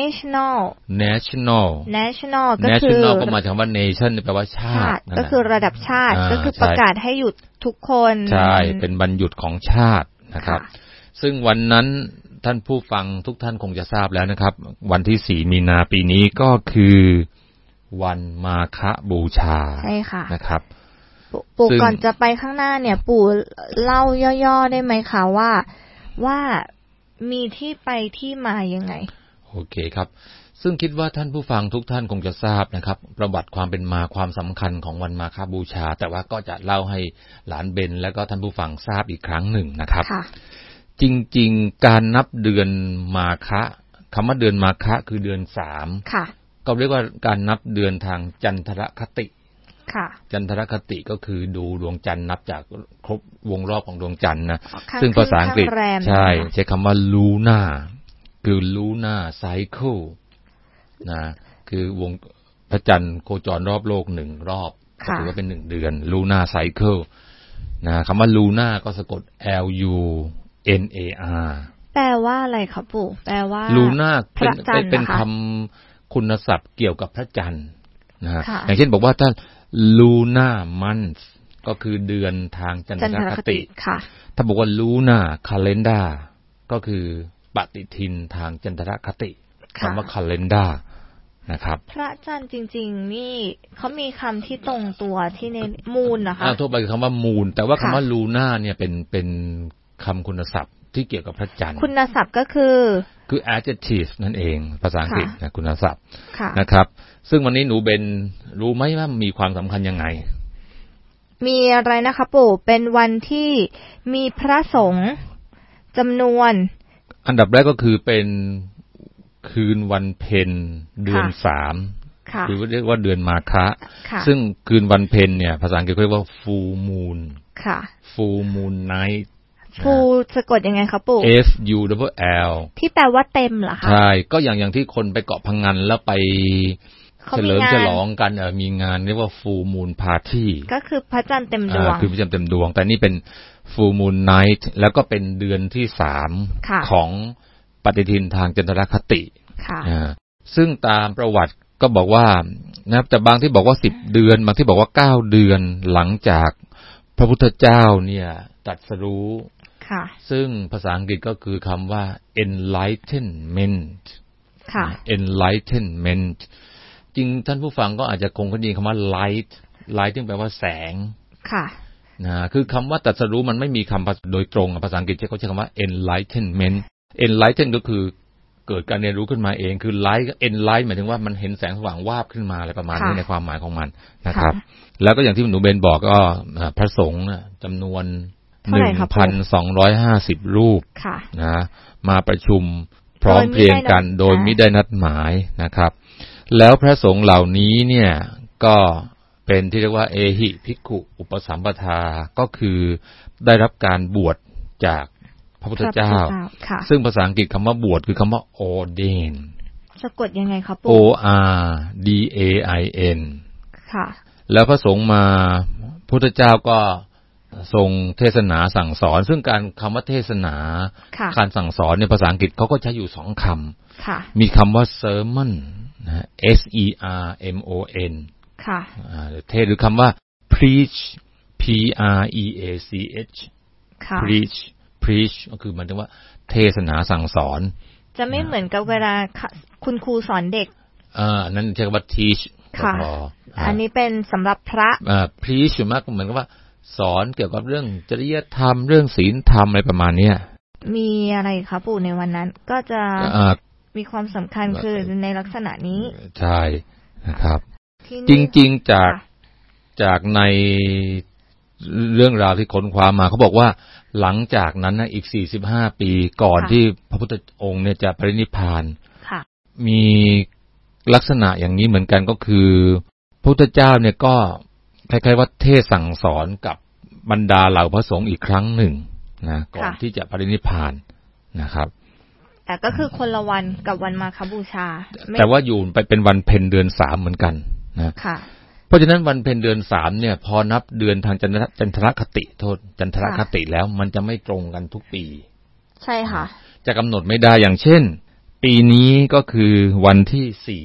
national ก็คือก็มาจากว่า nation แปลว่าชาติก็คือระดับชาติก็คือประกาศให้หยุดทุกคนใช่เป็นวันหยุดของชาตินะครับซึ่งวันนั้นท่านผู้ฟังทุกท่านคงจะทราบแล้วนะครับวันที่4 มีนาปีนี้ก็คือวันมาฆบูชาใช่ค่ะนะครับปู่ก่อนจะไปข้างหน้าเนี่ยปู่เล่าย่อๆได้ไหมคะว่ามีที่ไปที่มายังไงโอเคครับซึ่งคิดว่าท่านผู้ฟังทุกท่านคงจะทราบนะครับประวัติความเป็นมาความสำคัญของวันมาฆบูชาแต่ว่าก็จะเล่าให้หลานเบนและก็ท่านผู้ฟังทราบอีกครั้งหนึ่งนะครับจริงๆการนับเดือนมาฆะคำว่าเดือนมาฆะคือเดือน3ก็เรียกว่าการนับเดือนทางจันทรคติจันทรคติก็คือดูดวงจันทร์นับจากครบวงรอบของดวงจันทร์นะซึ่งภาษาอังกฤษใช้คำว่า lunar คือ lunar cycle นะคือวงพระจันทร์โคจรรอบโลก1 รอบก็ถือว่าเป็น1 เดือน lunar cycle นะคำว่า lunar ก็สะกด l u n a r แปลว่าอะไรครับปู่แปลว่า lunar เป็นคำคุณศัพท์เกี่ยวกับพระจันทร์นะอย่างเช่นบอกว่าถ้าlunar month ก็คือเดือนทางจันทรคติถ้าบอกว่า lunar calendar ก็คือปฏิทินทางจันทรคติคำว่า calendar นะครับพระจันทร์จริงๆนี่เขามีคำที่ตรงตัวที่ในมูนนะคะทั่วไปคือคำว่ามูนแต่ว่าคำว่า lunar เนี่ยเป็นคำคุณศัพท์ที่เกี่ยวกับพระจันทร์คุณศัพท์ก็คือ adjective นั่นเองภาษาอังกฤษนะคุณศัพท์นะครับซึ่งวันนี้หนูเบนรู้ไหมว่ามีความสำคัญยังไงมีอะไรนะคะปู่เป็นวันที่มีพระสงฆ์จำนวนอันดับแรกก็คือเป็นคืนวันเพ็ญเดือน3คือเรียกว่าเดือนมาฆะซึ่งคืนวันเพ็ญเนี่ยภาษาอังกฤษเรียกว่า full moon full moon night ฟูสะกดยังไงครับปู่ F U L ที่แปลว่าเต็มเหรอคะใช่ก็อย่างที่คนไปเกาะพังงานแล้วไปเฉลิมฉลองกันมีงานเรียกว่า full moon party ก็คือพระจันทร์เต็มดวงคือพระจันทร์เต็มดวงแต่นี่เป็น full moon night แล้วก็เป็นเดือนที่3ของปฏิทินทางจันทรคติซึ่งตามประวัติก็บอกว่านะแต่บางที่บอกว่า10 เดือนบางที่บอกว่า9 เดือนหลังจากพระพุทธเจ้าเนี่ยตรัสรู้ซึ่งภาษาอังกฤษก็คือคำว่า enlightenment enlightenment จริงท่านผู้ฟังก็อาจจะคงได้ยินคำว่า light ซึ่งแปลว่าแสงนะคือคำว่าตรัสรู้มันไม่มีคำโดยตรงภาษาอังกฤษเขาใช้คำว่า enlightenment enlighten ก็คือเกิดการเรียนรู้ขึ้นมาเองคือ enlight หมายถึงว่ามันเห็นแสงสว่างวาบขึ้นมาอะไรประมาณนี้ในความหมายของมันนะครับแล้วก็อย่างที่หนูเบนบอกก็พระสงฆ์จำนวน 1,250 รูปนะมาประชุมพร้อมเพรียงกันโดยไม่ได้นัดหมายนะครับแล้วพระสงฆ์เหล่านี้เนี่ยก็เป็นที่เรียกว่าเอหิภิกขุอุปสัมปทาก็คือได้รับการบวชจากพระพุทธเจ้าซึ่งภาษาอังกฤษคำว่าบวชคือคำว่า ordain สะกดยังไงครับ O R D A I N ค่ะแล้วพระสงฆ์มาพุทธเจ้าก็ทรงเทศนาสั่งสอนซึ่งการคำว่าเทศนาการสั่งสอนในภาษาอังกฤษเขาก็ใช้อยู่2 คำมีคำว่า sermon S E R M O N ค่ะเทศหรือคำว่า preach p r e a c h preach ก็คือหมายถึงว่าเทศนาสั่งสอนจะไม่เหมือนกับเวลาคุณครูสอนเด็กนั่นเรียกว่า teach ค่ะอันนี้เป็นสำหรับพระ preach มากเหมือนกับว่าสอนเกี่ยวกับเรื่องจริยธรรมเรื่องศีลธรรมอะไรประมาณนี้มีอะไรคะปู่ในวันนั้นก็จะมีความสำคัญคือในลักษณะนี้ใช่นะครับจริงๆจากในเรื่องราวที่ค้นคว้ามาเขาบอกว่าหลังจากนั้นนะอีก45ปีก่อนที่พระพุทธองค์เนี่ยจะปรินิพพานมีลักษณะอย่างนี้เหมือนกันก็คือพระพุทธเจ้าเนี่ยก็คล้ายๆว่าเทศสั่งสอนกับบรรดาเหล่าพระสงฆ์อีกครั้งหนึ่งนะก่อนที่จะปรินิพพานนะครับแต่ก็คือคนละวันกับวันมาฆบูชาแต่ว่าอยู่ไปเป็นวันเพ็ญเดือน3เหมือนกันนะเพราะฉะนั้นวันเพ็ญเดือน3เนี่ยพอนับเดือนทางจันทรคติจันทรคติแล้วมันจะไม่ตรงกันทุกปีใช่ค่ะจะกำหนดไม่ได้อย่างเช่นปีนี้ก็คือวันที่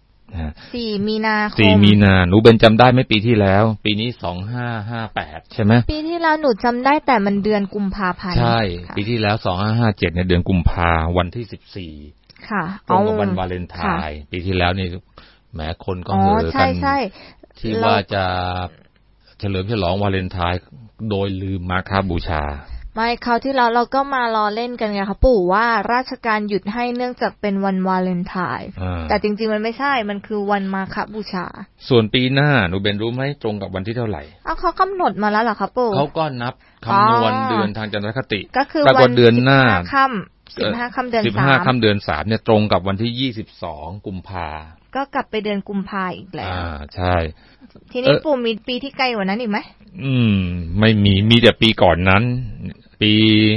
4 มีนาคม 4มีนาหนูเบนจำได้ไหมปีที่แล้วปีนี้2558ใช่ไหมปีที่แล้วหนูจำได้แต่มันเดือนกุมภาพันธ์ใช่ปีที่แล้ว2557เนี่ยเดือนกุมภาวันที่14 ค่ะตรงกับวันวาเลนไทน์ปีที่แล้วนี่แหมคนก็เห่อกันที่ว่าจะเฉลิมฉลองวาเลนไทน์โดยลืมมาฆบูชาไม่คราวที่เราก็มารอเล่นกันไงคะปู่ว่าราชการหยุดให้เนื่องจากเป็นวันวาเลนไทน์แต่จริงๆมันไม่ใช่มันคือวันมาฆบูชาส่วนปีหน้าหนูเบนรู้ไหมตรงกับวันที่เท่าไหร่เขากำหนดมาแล้วเหรอคะปู่เขาก็นับคำนวณเดือนทางจันทรคติก็คือวันเดือนหน้า 15 ค่ำเดือน3 15 ค่ำเดือน3เนี่ยตรงกับวันที่22กุมภาก็กลับไปเดือนกุมภาอีกแล้วใช่ทีนี้ปู่มีปีที่ไกลกว่านั้นอีกไหมไม่มีแต่ปีก่อนนั้นปี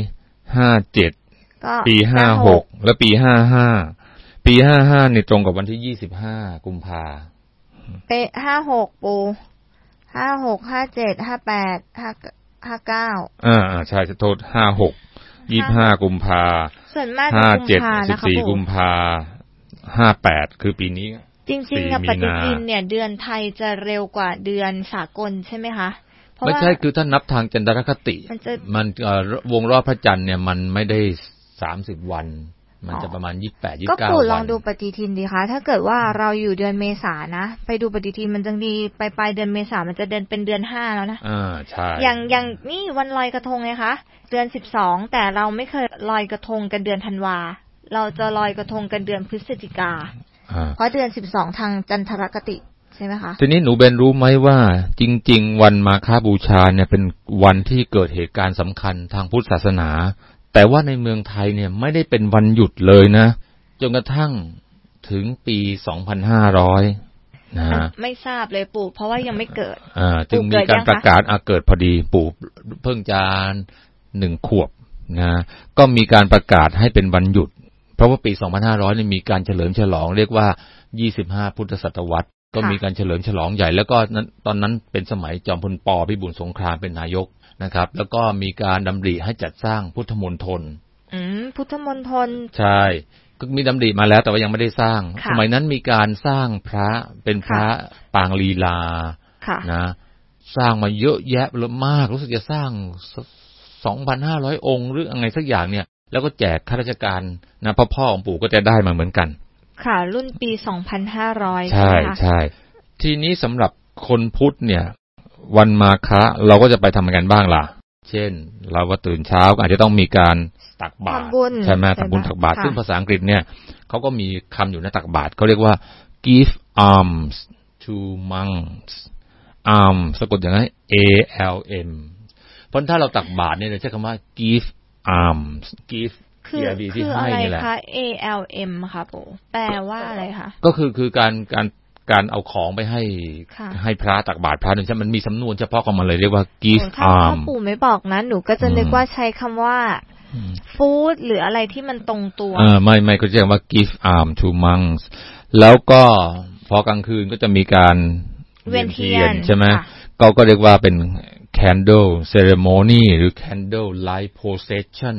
57ปี56และปี55ปี55นี่ตรงกับวันที่25กุมภา 56ปู่56 57 58 59 ใช่จะโทษ56 25กุมภาส่วนมาก 57 14กุมภา58คือปีนี้จริงๆกับปฏิทินเนี่ยเดือนไทยจะเร็วกว่าเดือนสากลใช่ไหมคะไม่ใช่คือถ้านับทางจันทรคติมันวงรอบพระจันทร์เนี่ยมันไม่ได้30วันมันจะประมาณ28 29วันก็ปู่ลองดูปฏิทินดีคะถ้าเกิดว่าเราอยู่เดือนเมษานะไปดูปฏิทินมันจังดีปลายเดือนเมษามันจะเดินเป็นเดือน5แล้วนะใช่อย่างนี่วันลอยกระทงไงคะเดือน12แต่เราไม่เคยลอยกระทงกันเดือนธันวาเราจะลอยกระทงกันเดือนพฤศจิกาเพราะเดือน12ทางจันทรคติใช่ไหมคะทีนี้หนูเบนรู้ไหมว่าจริงๆวันมาฆบูชาเนี่ยเป็นวันที่เกิดเหตุการณ์สำคัญทางพุทธศาสนาแต่ว่าในเมืองไทยเนี่ยไม่ได้เป็นวันหยุดเลยนะจนกระทั่งถึงปี2500นะไม่ทราบเลยปู่เพราะว่ายังไม่เกิดจึงมีการประกาศเกิดพอดีปู่เพิ่งจะ1 ขวบนะก็มีการประกาศให้เป็นวันหยุดเพราะว่าปี2500นี่มีการเฉลิมฉลองเรียกว่า25พุทธศตวรรษก็มีการเฉลิมฉลองใหญ่แล้วก็ตอนนั้นเป็นสมัยจอมพลป.พิบูลสงครามเป็นนายกนะครับแล้วก็มีการดำริให้จัดสร้างพุทธมณฑลพุทธมณฑลใช่ก็มีดำริมาแล้วแต่ว่ายังไม่ได้สร้างสมัยนั้นมีการสร้างพระเป็นพระปางลีลานะสร้างมาเยอะแยะเลยมากรู้สึกจะสร้าง 2,500 องค์หรืออะไรสักอย่างเนี่ยแล้วก็แจกข้าราชการนะพ่อของปู่ก็จะได้มาเหมือนกันค่ะรุ่นปี2500 ใช่ใช่ทีนี้สำหรับคนพุทธเนี่ยวันมาฆะเราก็จะไปทำกันบ้างล่ะเช่นเราก็ตื่นเช้าอาจจะต้องมีการตักบาตรใช่ไหมทำบุญตักบาตรซึ่งภาษาอังกฤษเนี่ยเขาก็มีคำอยู่ในตักบาตรเขาเรียกว่า give alms to monks alms สะกดอย่างไร ALM เพราะถ้าเราตักบาตรเนี่ยเราใช้คำว่า give alms give คืออะไรคะ ALM ค่ะปู่แปลว่าอะไรคะก็คือการเอาของไปให้พระตักบาตรพระนึงใช่มันมีสำนวนเฉพาะของมันเลยเรียกว่า give alms ถ้าปู่ไม่บอกนะหนูก็จะนึกว่าใช้คำว่า food หรืออะไรที่มันตรงตัวไม่เขาเรียกว่า give alms to monks แล้วก็พอกลางคืนก็จะมีการเวียนเทียนใช่ไหมก็เรียกว่าเป็น candle ceremony หรือ candle light procession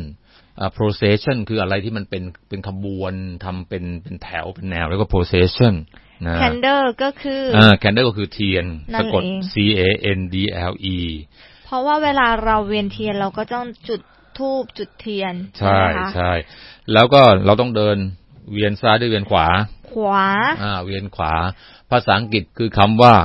procession คืออะไรที่มันเป็นขบวนทำเป็นแถวเป็นแนวแล้วก็ procession นะ candle ก็คือ candle ก็คือเทียนสะกด C A N D L E เพราะว่าเวลาเราเวียนเทียนเราก็ต้องจุดธูปจุดเทียนใช่ใช่แล้วก็เราต้องเดินเวียนซ้ายด้วยเวียนขวาเวียนขวาภาษาอังกฤษคือคำว่า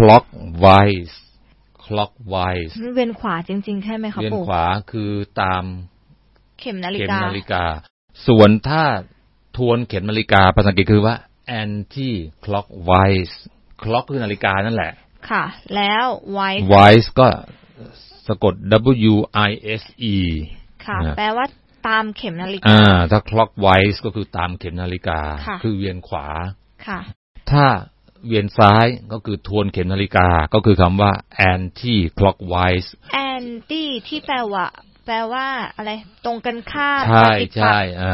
clockwise เวียนขวาจริงๆใช่ไหมครับปู่เวียนขวาคือตามเข็มนาฬิกาส่วนถ้าทวนเข็มนาฬิกาภาษาอังกฤษคือว่า anti clockwise clock คือนาฬิกานั่นแหละค่ะแล้ว wise ก็สะกด W I S E ค่ะแปลว่าตามเข็มนาฬิกาถ้า clockwise ก็คือตามเข็มนาฬิกาคือเวียนขวาค่ะถ้าเวียนซ้ายก็คือทวนเข็มนาฬิกาก็คือคำว่า anti clockwise anti ที่แปลว่าอะไรตรงกันข้ามใช่ใช่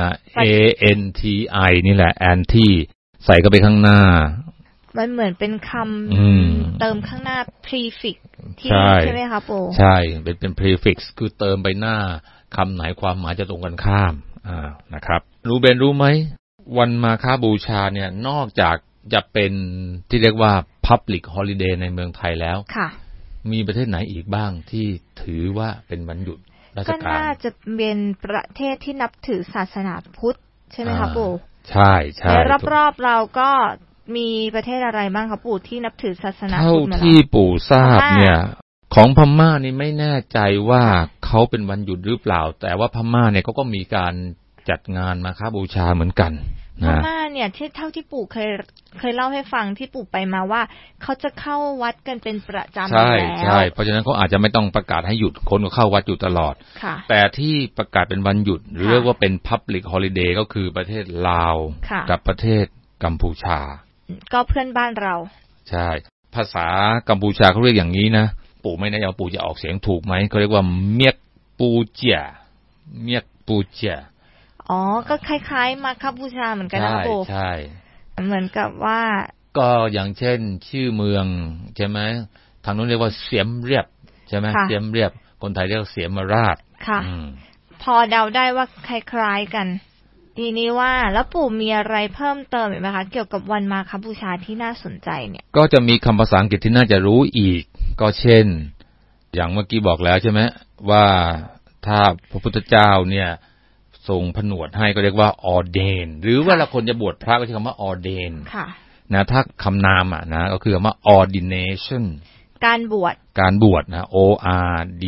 A N T I นี่แหละ anti ใส่เข้าไปข้างหน้ามันเหมือนเป็นคำเติมข้างหน้า prefix ที่ใช่ไหมคะปู่ใช่เป็น prefix คือเติมไปหน้าคำไหนความหมายจะตรงกันข้ามนะครับรู้ไหมวันมาฆบูชาเนี่ยนอกจากจะเป็นที่เรียกว่า public holiday ในเมืองไทยแล้วมีประเทศไหนอีกบ้างที่ถือว่าเป็นวันหยุดราชการก็น่าจะเป็นประเทศที่นับถือศาสนาพุทธใช่ไหมคะปู่ใช่ใช่รอบๆเราก็มีประเทศอะไรบ้างคะปู่ที่นับถือศาสนาพุทธเท่าที่ปู่ทราบเนี่ยของพม่านี่ไม่แน่ใจว่าเขาเป็นวันหยุดหรือเปล่าแต่ว่าพม่าเนี่ยเขาก็มีการจัดงานมาฆบูชาเหมือนกันพม่าเนี่ยที่เท่าที่ปู่เคยเล่าให้ฟังที่ปู่ไปมาว่าเขาจะเข้าวัดกันเป็นประจำแล้วใช่เพราะฉะนั้นเขาอาจจะไม่ต้องประกาศให้หยุดคนก็เข้าวัดอยู่ตลอดแต่ที่ประกาศเป็นวันหยุดหรือเรียกว่าเป็น public holiday ก็คือประเทศลาวกับประเทศกัมพูชาก็เพื่อนบ้านเราใช่ภาษากัมพูชาเขาเรียกอย่างนี้นะปู่ไม่แน่ใจว่าปู่จะออกเสียงถูกไหมเขาเรียกว่าเมียกปูเจียอ๋อก็คล้ายๆมาฆบูชาเหมือนกันนะปู่ใช่เหมือนกับว่าก็อย่างเช่นชื่อเมืองใช่ไหมทางนู้นเรียกว่าเสียมเรียบใช่ไหมเสียมเรียบคนไทยเรียกเสียมราชค่ะพอเดาได้ว่าคล้ายๆกันทีนี้ว่าแล้วปู่มีอะไรเพิ่มเติมอีกไหมคะเกี่ยวกับวันมาฆบูชาที่น่าสนใจเนี่ยก็จะมีคำภาษาอังกฤษที่น่าจะรู้อีกก็เช่นอย่างเมื่อกี้บอกแล้วใช่ไหมว่าถ้าพระพุทธเจ้าเนี่ยทรงผนวดให้ก็เรียกว่า ordain หรือว่าเราคนจะบวชพระก็ใช้คำว่า ordain นะถ้าคำนามนะก็คือคำว่า ordination การบวชนะ O R D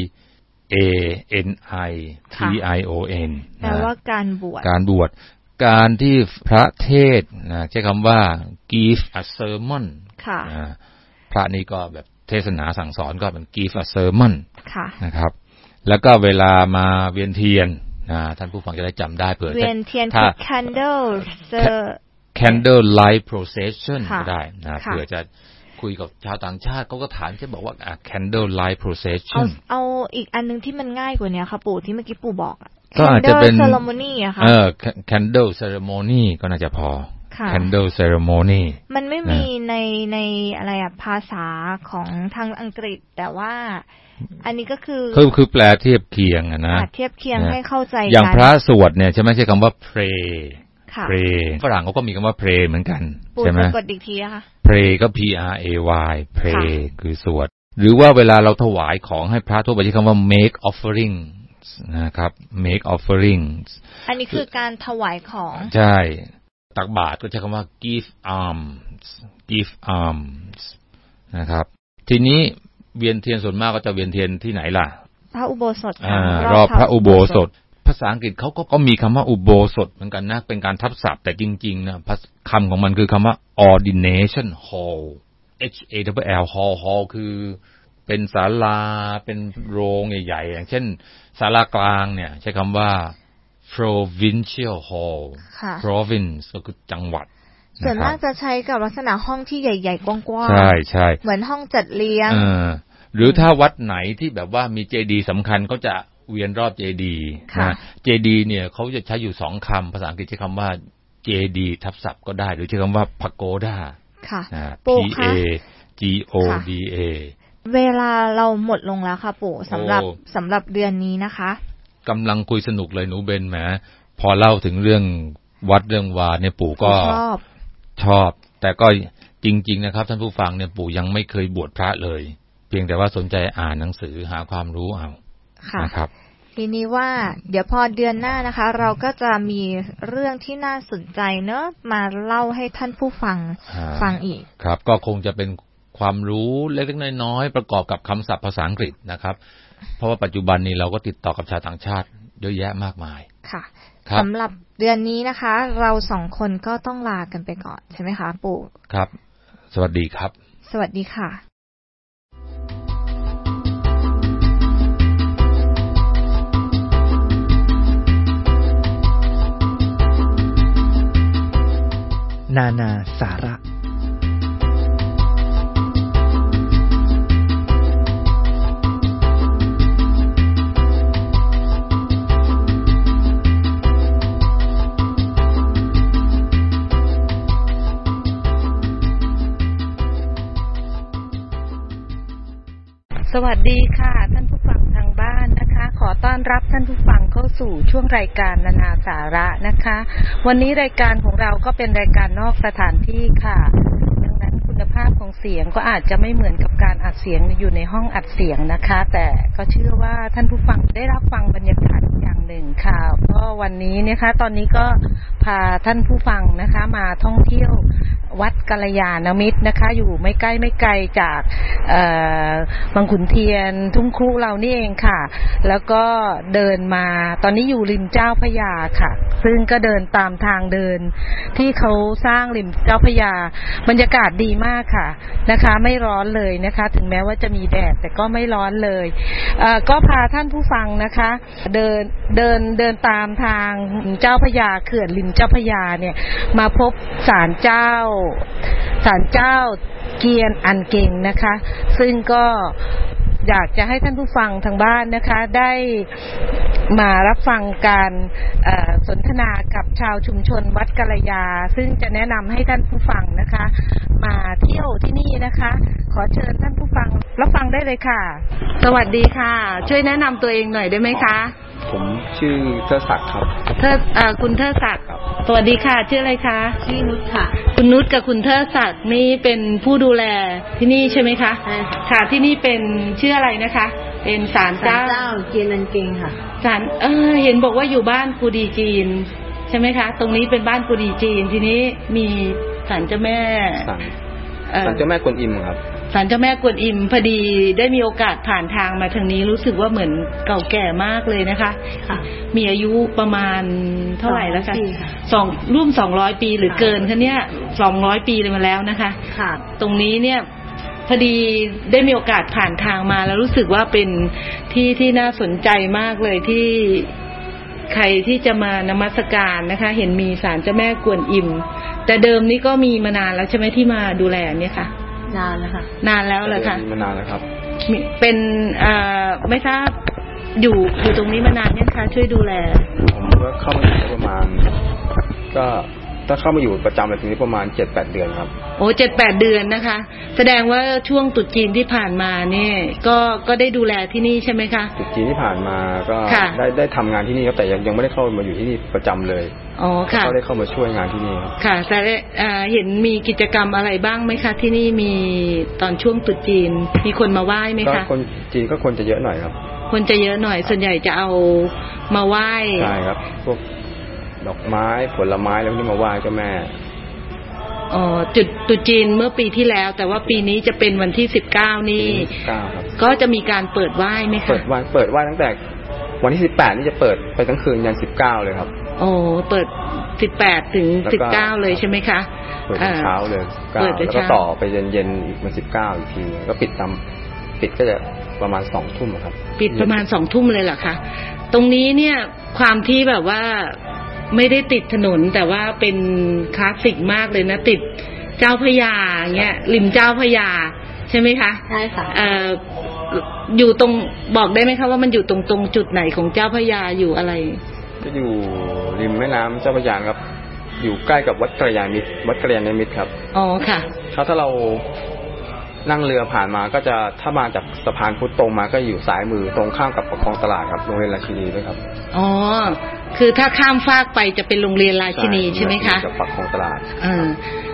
A N I T I O N แปลว่าการบวชการที่พระเทศนะใช้คำว่า give a sermon พระนี่ก็แบบเทศนาสั่งสอนก็เป็น give a sermon นะครับแล้วก็เวลามาเวียนเทียนท่านผู้ฟังจะได้จำได้เผื่อเวียนเทียนคือ candle light procession ก็ได้นะเผื่อจะคุยกับชาวต่างชาติเขาก็ถามจะบอกว่า candle light procession เอาอีกอันนึงที่มันง่ายกว่านี้ค่ะปู่ที่เมื่อกี้ปู่บอกก็อาจจะเป็น ceremony อะค่ะ candle ceremony ก็น่าจะพอ candle ceremony มันไม่มีในอะไรภาษาของทางอังกฤษแต่ว่าอันนี้ก็คือแปลเทียบเคียงนะเทียบเคียงให้เข้าใจกันอย่างพระสวดเนี่ยใช่ไหมใช้คำว่า pray ฝรั่งเขาก็มีคำว่า pray เหมือนกันใช่ไหมกดอีกทีค่ะ pray ก็ P R A Y pray คือสวดหรือว่าเวลาเราถวายของให้พระทั่วไปใช้คำว่า make offering นะครับ make offering อันนี้คือการถวายของใช่ตักบาตรก็ใช้คำว่า give alms นะครับทีนี้เวียนเทียนส่วนมากก็จะเวียนเทียนที่ไหนล่ะพระอุโบสถรอบพระอุโบสถภาษาอังกฤษเขาก็มีคำว่าอุโบสถเหมือนกันนะเป็นการทับศัพท์แต่จริงๆนะคำของมันคือคำว่า ordination hall H A W L hall คือเป็นศาลาเป็นโรงใหญ่ๆอย่างเช่นศาลากลางเนี่ยใช้คำว่า provincial hall province ก็คือจังหวัดส่วนมากจะใช้กับลักษณะห้องที่ใหญ่ๆกว้างๆใช่เหมือนห้องจัดเลี้ยงหรือถ้าวัดไหนที่แบบว่ามีเจดีย์สำคัญก็จะเวียนรอบเจดีย์นะเจดีย์เนี่ยเขาจะใช้อยู่2คำภาษาอังกฤษใช้คำว่าเจดีย์ทับศัพท์ก็ได้หรือใช้คำว่า pagoda P A G O D A เวลาเราหมดลงแล้วค่ะปู่สำหรับเดือนนี้นะคะกำลังคุยสนุกเลยหนูเบนแหมพอเล่าถึงเรื่องวัดเรื่องวาเนี่ยปู่ก็ชอบแต่ก็จริงๆนะครับท่านผู้ฟังเนี่ยปู่ยังไม่เคยบวชพระเลยเพียงแต่ว่าสนใจอ่านหนังสือหาความรู้เอานะครับทีนี้ว่าเดี๋ยวพอเดือนหน้านะคะเราก็จะมีเรื่องที่น่าสนใจเนอะมาเล่าให้ท่านผู้ฟังฟังอีกครับก็คงจะเป็นความรู้เล็กๆน้อยๆประกอบกับคำศัพท์ภาษาอังกฤษนะครับเพราะว่าปัจจุบันนี้เราก็ติดต่อกับชาวต่างชาติเยอะแยะมากมายค่ะสำหรับเดือนนี้นะคะเรา2 คนก็ต้องลากันไปก่อนใช่ไหมคะปู่ครับสวัสดีครับสวัสดีค่ะนานาสาระสวัสดีค่ะท่านผู้ฟังทางบ้านนะคะขอต้อนรับท่านผู้ฟังเข้าสู่ช่วงรายการนานาสาระนะคะวันนี้รายการของเราก็เป็นรายการนอกสถานที่ค่ะดังนั้นคุณภาพของเสียงก็อาจจะไม่เหมือนกับการอัดเสียงอยู่ในห้องอัดเสียงนะคะแต่ก็เชื่อว่าท่านผู้ฟังได้รับฟังบรรยากาศอย่างหนึ่งค่ะเพราะวันนี้นะคะตอนนี้ก็พาท่านผู้ฟังนะคะมาท่องเที่ยววัดกัลยาณมิตรนะคะอยู่ไม่ไกลจากบางขุนเทียนทุ่งครุเรานี่เองค่ะแล้วก็เดินมาตอนนี้อยู่ริมเจ้าพระยาค่ะซึ่งก็เดินตามทางเดินที่เขาสร้างริมเจ้าพระยาบรรยากาศดีมากค่ะนะคะไม่ร้อนเลยนะคะถึงแม้ว่าจะมีแดดแต่ก็ไม่ร้อนเลยก็พาท่านผู้ฟังนะคะเดินตามทางเจ้าพระยาเขื่อนริมเจ้าพระยาเนี่ยมาพบศาลเจ้าเกียนอันเก่งนะคะซึ่งก็อยากจะให้ท่านผู้ฟังทางบ้านนะคะได้มารับฟังการสนทนากับชาวชุมชนวัดกัลยาซึ่งจะแนะนำให้ท่านผู้ฟังนะคะมาเที่ยวที่นี่นะคะขอเชิญท่านผู้ฟังรับฟังได้เลยค่ะสวัสดีค่ะช่วยแนะนำตัวเองหน่อยได้ไหมคะผมชื่อเทิดศักดิ์ครับคุณเทิดศักดิ์สวัสดีค่ะชื่ออะไรคะชื่อนุชค่ะคุณนุชกับคุณเทิดศักดิ์นี่เป็นผู้ดูแลที่นี่ใช่ไหมคะใช่ค่ะที่นี่เป็นชื่ออะไรนะคะเป็นศาลเจ้าเกียนอันเก่งค่ะศาลเห็นบอกว่าอยู่บ้านกุดีจีนใช่ไหมคะตรงนี้เป็นบ้านกุดีจีนทีนี้มีศาลเจ้าแม่ศาลเจ้าแม่กวนอิมครับศาลเจ้าแม่กวนอิมพอดีได้มีโอกาสผ่านทางมาทางนี้รู้สึกว่าเหมือนเก่าแก่มากเลยนะคะมีอายุประมาณเท่าไหร่แล้วคะร่วม200 ปีหรือเกินคะเนี่ย200 ปีเลยมาแล้วนะคะตรงนี้เนี่ยพอดีได้มีโอกาสผ่านทางมาแล้วรู้สึกว่าเป็นที่น่าสนใจมากเลยที่ใครที่จะมานมัสการนะคะเห็นมีศาลเจ้าแม่กวนอิมแต่เดิมนี้ก็มีมานานแล้วใช่ไหมที่มาดูแลเนี่ยค่ะนานแล้วค่ะนานแล้วเหรอคะมานานแล้วครับเป็นไม่ทราบอยู่ตรงนี้มานานยังคะช่วยดูแลผมก็เข้ามาอยู่ประมาณก็ถ้าเข้ามาอยู่ประจำในตรงนี้ประมาณ 7-8 เดือนครับโอ้ 7-8 เดือนนะคะแสดงว่าช่วงตรุษจีนที่ผ่านมาเนี่ยก็ได้ดูแลที่นี่ใช่ไหมคะตรุษจีนที่ผ่านมาก็ได้ทำงานที่นี่ครับแต่ยังไม่ได้เข้ามาอยู่ที่นี่ประจำเลยอ๋อค่ะก็ได้เข้ามาช่วยงานที่นี่ครับค่ะแต่เห็นมีกิจกรรมอะไรบ้างไหมคะที่นี่มีตอนช่วงตรุษจีนมีคนมาไหว้ไหมคะคนจีนก็คนจะเยอะหน่อยครับคนจะเยอะหน่อยส่วนใหญ่จะเอามาไหว้ใช่ครับพวกดอกไม้ผลไม้แล้วนี่มาไหว้เจ้าแม่จุดตรุษจีนเมื่อปีที่แล้วแต่ว่าปีนี้จะเป็นวันที่19นี่ 19ครับก็จะมีการเปิดไหว้ไหมคะเปิดไหว้ตั้งแต่วันที่18นี่จะเปิดไปทั้งคืนยัน19เลยครับเปิด18ถึง19เลยใช่ไหมคะเปิดเช้าเลย9แล้วก็ต่อไปเย็นๆอีกวัน19อีกทีก็ปิดก็จะประมาณ 20:00 นครับปิดประมาณ 20:00 นเลยเหรอคะตรงนี้เนี่ยความที่แบบว่าไม่ได้ติดถนนแต่ว่าเป็นคลาสสิกมากเลยนะติดเจ้าพระยาเงี้ยริมเจ้าพระยาใช่ไหมคะใช่ค่ะอยู่ตรงบอกได้ไหมคะว่ามันอยู่ตรงจุดไหนของเจ้าพระยาอยู่อะไรจะอยู่ริมแม่น้ำเจ้าพระยาครับอยู่ใกล้กับวัดกัลยาณมิตรครับอ๋อค่ะถ้าเรานั่งเรือผ่านมาก็จะถ้ามาจากสะพานพุทธตรงมาก็อยู่ซ้ายมือตรงข้ามกับปากคลองตลาดครับโรงเรียนราชินีด้วยครับอ๋อคือถ้าข้ามฟากไปจะเป็นโรงเรียนราชินีใช่ไหมคะกับปากคลองตลาด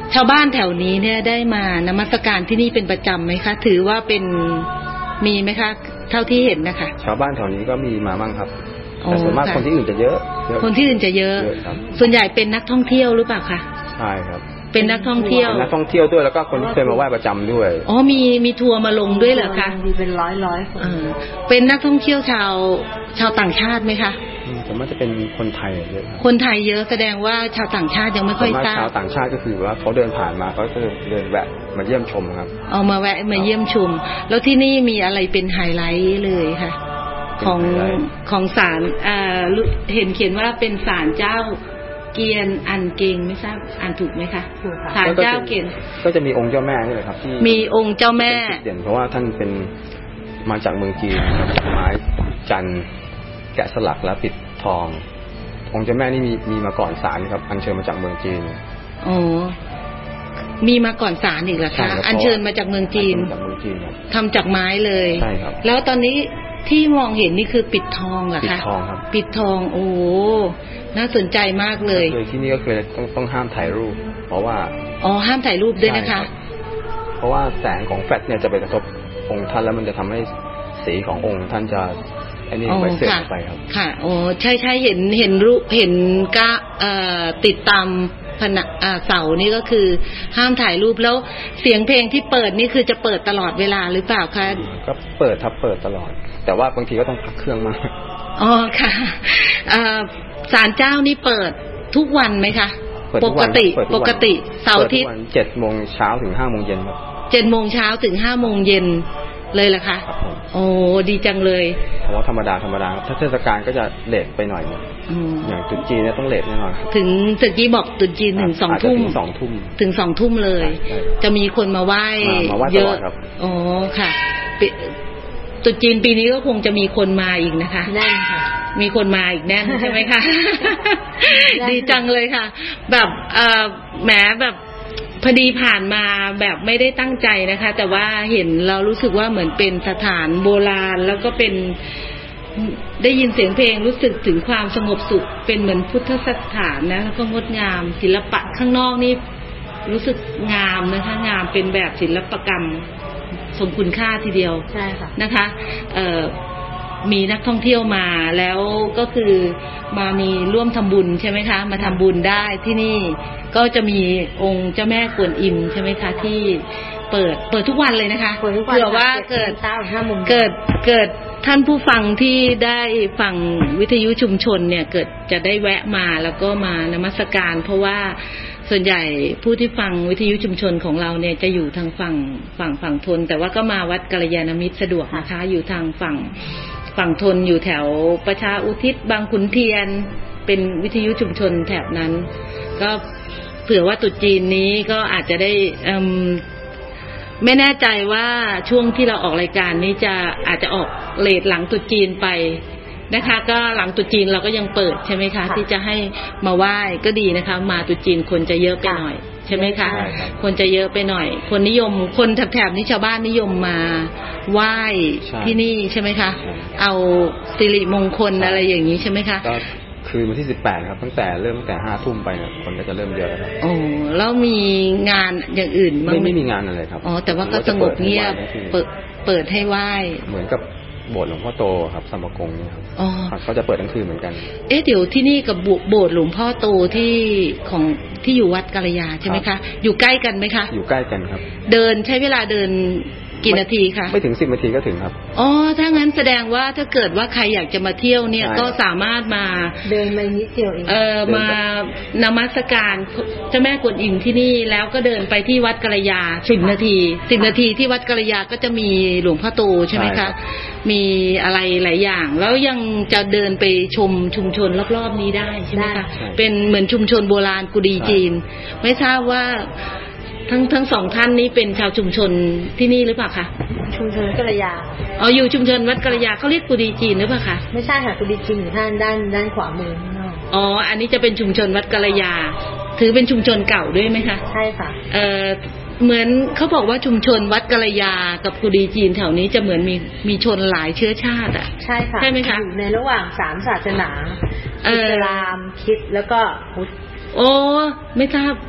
ชาวบ้านแถวนี้เนี่ยได้มานมัสการที่นี่เป็นประจำไหมคะถือว่าเป็นมีไหมคะเท่าที่เห็นนะคะชาวบ้านแถวนี้ก็มีมาบ้างครับแต่ส่วนมากคนที่อื่นจะเยอะคนที่อื่นจะเยอะส่วนใหญ่เป็นนักท่องเที่ยวหรือเปล่าคะใช่ครับเป็นนักท่องเที่ยวด้วยแล้วก็คนที่เคยมาไหว้ประจำด้วยอ๋อมีทัวร์มาลงด้วยเหรอคะมีเป็นร้อยคนเป็นนักท่องเที่ยวชาวต่างชาติไหมคะผมว่าจะเป็นคนไทยเยอะคนไทยเยอะแสดงว่าชาวต่างชาติยังไม่ค่อยทราบชาวต่างชาติก็คือว่าเขาเดินผ่านมาเขาจะเดินแวะมาเยี่ยมชมครับเอามาแวะมาเยี่ยมชมแล้วที่นี่มีอะไรเป็นไฮไลท์เลยค่ะของศาลเห็นเขียนว่าเป็นศาลเจ้าเกียนอันเกงไม่ทราบอ่านถูกไหมคะศาลเจ้าเกียนก็จะมีองค์เจ้าแม่นี่แหละครับที่มีองค์เจ้าแม่เด่นเพราะว่าท่านเป็นมาจากเมืองจีนไม้จันแกะสลักและปิดทององค์เจ้าแม่นี่มีมาก่อนศาลครับอัญเชิญมาจากเมืองจีนอ๋อมีมาก่อนศาลอีกเหรอคะอัญเชิญมาจากเมืองจีนทำจากไม้เลยใช่ครับแล้วตอนนี้ที่มองเห็นนี่คือปิดทองเหรอคะปิดทองครับปิดทองโอ้น่าสนใจมากเลยโดยที่นี่ก็คือต้องห้ามถ่ายรูปเพราะว่าห้ามถ่ายรูปด้วยนะคะเพราะว่าแสงของแฟลชเนี่ยจะไปกระทบองค์ท่านแล้วมันจะทำให้สีขององค์ท่านจะอันนี้ไปเสื่อมไปครับค่ะโอ้ใช่เห็นรูปเห็นก็ติดตามผนังเสานี่ก็คือห้ามถ่ายรูปแล้วเสียงเพลงที่เปิดนี่คือจะเปิดตลอดเวลาหรือเปล่าคะก็เปิดตลอดแต่ว่าบางทีก็ต้องพักเครื่องมาอ๋อค่ะศาลเจ้านี่เปิดทุกวันไหมคะปกติเสาร์อาทิตย์ 7 โมงเช้าถึง 5 โมงเย็นครับ 7 โมงเช้าถึง 5 โมงเย็นเลยเหรอคะโอ้ดีจังเลยเพราะว่าธรรมดาถ้าเทศกาลก็จะเลทไปหน่อยอย่างตรุษจีนเนี่ยต้องเลทแน่นอนถึงตรุษจีนบอกตรุษจีนถึง 2 ทุ่มถึง 2 ทุ่มเลยจะมีคนมาไหว้เยอะโอ้ค่ะตรุษจีนปีนี้ก็คงจะมีคนมาอีกนะคะแน่นค่ะมีคนมาอีกแน่นใช่ไหมคะดีจังเลยค่ะแบบแหมแบบพอดีผ่านมาแบบไม่ได้ตั้งใจนะคะแต่ว่าเห็นเรารู้สึกว่าเหมือนเป็นสถานโบราณแล้วก็เป็นได้ยินเสียงเพลงรู้สึกถึงความสงบสุขเป็นเหมือนพุทธสถานนะแล้วก็งดงามศิลปะข้างนอกนี่รู้สึกงามนะคะงามเป็นแบบศิลปกรรมสมคุณค่าทีเดียวใช่ค่ะนะคะมีนักท่องเที่ยวมาแล้วก็คือมามีร่วมทำบุญใช่ไหมคะมาทำบุญได้ที่นี่ก็จะมีองค์เจ้าแม่กวนอิมใช่ไหมคะที่เปิดทุกวันเลยนะคะเผื่อว่าเกิดท่านผู้ฟังที่ได้ฟังวิทยุชุมชนเนี่ยเกิดจะได้แวะมาแล้วก็มานมัสการเพราะว่าส่วนใหญ่ผู้ที่ฟังวิทยุชุมชนของเราเนี่ยจะอยู่ทางฝั่งทนแต่ว่าก็มาวัดกัลยาณมิตรสะดวกนะคะอยู่ทางฝั่งทนอยู่แถวประชาอุทิศบางขุนเทียนเป็นวิทยุชุมชนแถบนั้นก็เผื่อว่าตรุษจีนนี้ก็อาจจะได้ไม่แน่ใจว่าช่วงที่เราออกรายการนี้อาจจะออกเลทหลังตรุษจีนไปนะคะก็หลังตรุษจีนเราก็ยังเปิดใช่ไหมคะที่จะให้มาไหว้ก็ดีนะคะมาตรุษจีนคนจะเยอะไปหน่อยใช่ไหมคะคนจะเยอะไปหน่อยคนนิยมคนแถบนี้ชาวบ้านนิยมมาไหว้ที่นี่ใช่ไหมคะเอาสิริมงคลอะไรอย่างนี้ใช่ไหมคะคือวันที่18ครับตั้งแต่ 5 ทุ่มไปเนี่ยคนก็จะเริ่มเยอะแล้วครับโอ้แล้วมีงานอย่างอื่นไม่มีงานอะไรครับอ๋อแต่ว่าก็สงบเงียบเปิดให้ไหว้เหมือนกับโบสถ์หลวงพ่อโตครับสัมปกงเนี่ยครับเขาจะเปิดทั้งคืนเหมือนกันเดี๋ยวที่นี่กับโบสถ์หลวงพ่อโตที่อยู่วัดกัลยาใช่ไหมคะอยู่ใกล้กันไหมคะอยู่ใกล้กันครับเดินใช้เวลาเดินกี่นาทีคะไม่ถึง10 นาทีก็ถึงครับอ๋อถ้างั้นแสดงว่าถ้าเกิดว่าใครอยากจะมาเที่ยวเนี่ยก็สามารถมาเดินมานิดเดียวเองมานมัสการเจ้าแม่กวนอิมที่นี่แล้วก็เดินไปที่วัดกัลยา10 นาทีที่วัดกัลยาก็จะมีหลวงพ่อโตใช่ไหมคะมีอะไรหลายอย่างแล้วยังจะเดินไปชมชุมชนรอบๆนี้ได้ใช่ไหมคะเป็นเหมือนชุมชนโบราณกุดีจีนไม่ทราบว่าทั้งสองท่านนี้เป็นชาวชุมชนที่นี่หรือเปล่าคะชุมชนกัลยาอยู่ชุมชนวัดกัลยาเขาเรียกกุดีจีนหรือเปล่าคะไม่ใช่ค่ะกุดีจีนอยู่ด้านขวามืออันนี้จะเป็นชุมชนวัดกัลยาถือเป็นชุมชนเก่าด้วยไหมคะใช่ค่ะเหมือนเขาบอกว่าชุมชนวัดกัลยากับกุดีจีนแถวนี้จะเหมือนมีชนหลายเชื้อชาติอ่ะใช่ค่ะใช่ไหมคะอยู่ในระหว่าง3ศาสนาอิสลามคริสต์แล้วก็พุทธไม่ทราบ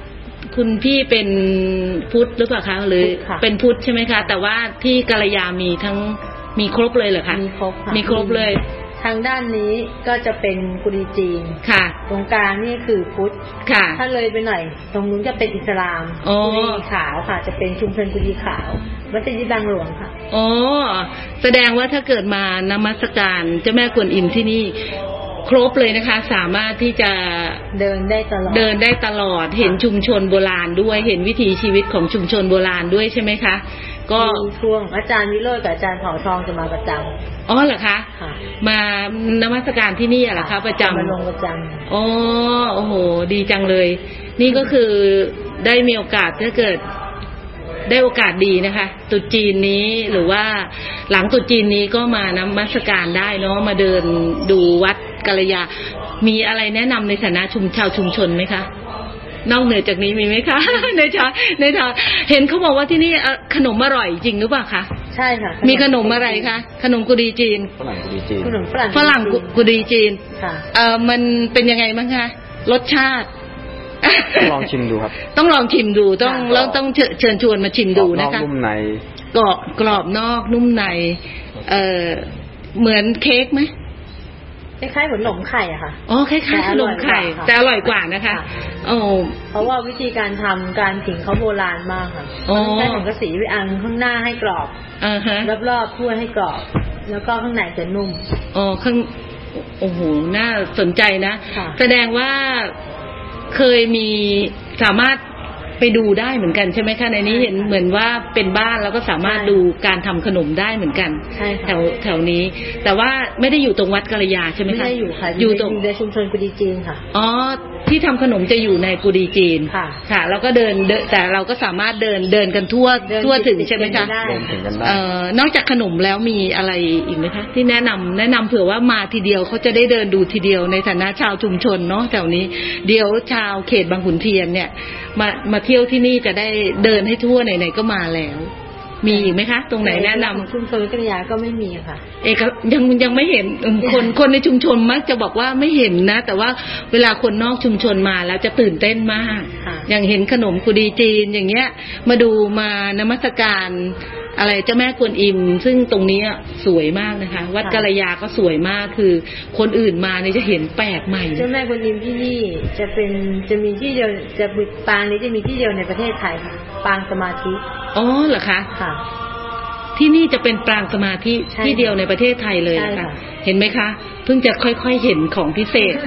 คุณพี่เป็นพุทธหรือเปล่าคะหรือเป็นพุทธใช่ไหมคะแต่ว่าที่กัลยามีครบเลยเหรอคะมีครบค่ะมีครบเลยทางด้านนี้ก็จะเป็นกุดีจีนค่ะตรงกลางนี่คือพุทธค่ะถ้าเลยไปหน่อยตรงนู้นจะเป็นอิสลามกุดีขาวค่ะจะเป็นชุมชนกุดีขาวมัสยิดบางหลวงค่ะอ๋อแสดงว่าถ้าเกิดมานมัสการเจ้าแม่กวนอิมที่นี่ครบเลยนะคะสามารถที่จะเดินได้ตลอดเห็นชุมชนโบราณด้วยเห็นวิถีชีวิตของชุมชนโบราณด้วยใช่ไหมคะก็ช่วงอาจารย์วิโรจน์กับอาจารย์เผ่าทองจะมาประจำอ๋อเหรอคะมานมัสการที่นี่เหรอคะประจำมาลงประจำอ๋อโอ้โหดีจังเลยนี่ก็คือได้มีโอกาสถ้าเกิดได้โอกาสดีนะคะตรุษจีนนี้หรือว่าหลังตรุษจีนนี้ก็มานมัสการได้เนาะมาเดินดูวัดกัลยามีอะไรแนะนำในฐานะชาวชุมชนไหมคะนอกเหนือจากนี้มีไหมคะในชาเห็นเขาบอกว่าที่นี่ขนมอร่อยจริงหรือเปล่าคะใช่ค่ะมีขนมอะไรคะขนมกุดีจีนฝรั่งกุดีจีนฝรั่งกุดีจีนค่ะมันเป็นยังไงบ้างคะรสชาติต้องลองชิมดูครับต้องลองชิมดูต้องเชิญชวนมาชิมดูนะคะนุ่มในกรอบนอกนุ่มในเหมือนเค้กไหมคล้ายๆเหมือนขนมไข่อะค่ะอ๋อคล้ายๆขนมไข่แต่อร่อยกว่านะคะโอ้เพราะว่าวิธีการทำการผิงเขาโบราณมากค่ะใช้ถังกระสีไปอังข้างหน้าให้กรอบรอบๆถ้วยให้กรอบแล้วก็ข้างในจะนุ่มอ๋อโอ้โหน่าสนใจนะแสดงว่าเคยมีสามารถไปดูได้เหมือนกันใช่ไหมคะในนี้เห็นเหมือนว่าเป็นบ้านแล้วก็สามารถดูการทำขนมได้เหมือนกันแถวนี้แต่ว่าไม่ได้อยู่ตรงวัดกัลยาใช่ไหมคะไม่ได้อยู่ค่ะอยู่ตรงในชุมชนกุดีจีนค่ะอ๋อที่ทำขนมจะอยู่ในกุดีจีนค่ะแล้วก็เดินแต่เราก็สามารถเดินกันทั่วถึงใช่ไหมคะนอกจากขนมแล้วมีอะไรอีกไหมคะที่แนะนำเผื่อว่ามาทีเดียวเขาจะได้เดินดูทีเดียวในฐานะชาวชุมชนเนาะแถวนี้เดี๋ยวชาวเขตบางขุนเทียนเนี่ยมาเที่ยวที่นี่จะได้เดินให้ทั่วไหนๆก็มาแล้วมีอีกไหมคะตรงไหนแนะนำชุมชนกัลยาก็ไม่มีค่ะยังไม่เห็นคนในชุมชนมักจะบอกว่าไม่เห็นนะแต่ว่าเวลาคนนอกชุมชนมาแล้วจะตื่นเต้นมากอย่างเห็นขนมกุดีจีนอย่างเงี้ยมาดูมานมัสการอะไรเจ้าแม่กวนอิมซึ่งตรงนี้สวยมากนะคะวัดกัลยาก็สวยมากคือคนอื่นมาเนี่ยจะเห็นแปลกใหม่เจ้าแม่กวนอิมที่นี่จะมีที่เดียวจะปางนี้จะมีที่เดียวในประเทศไทยค่ะปางสมาธิอ๋อเหรอคะค่ะที่นี่จะเป็นปางสมาธิที่เดียวในประเทศไทยเลยนะคะเห็นไหมคะเพิ่งจะค่อยๆเห็นของพิเศษ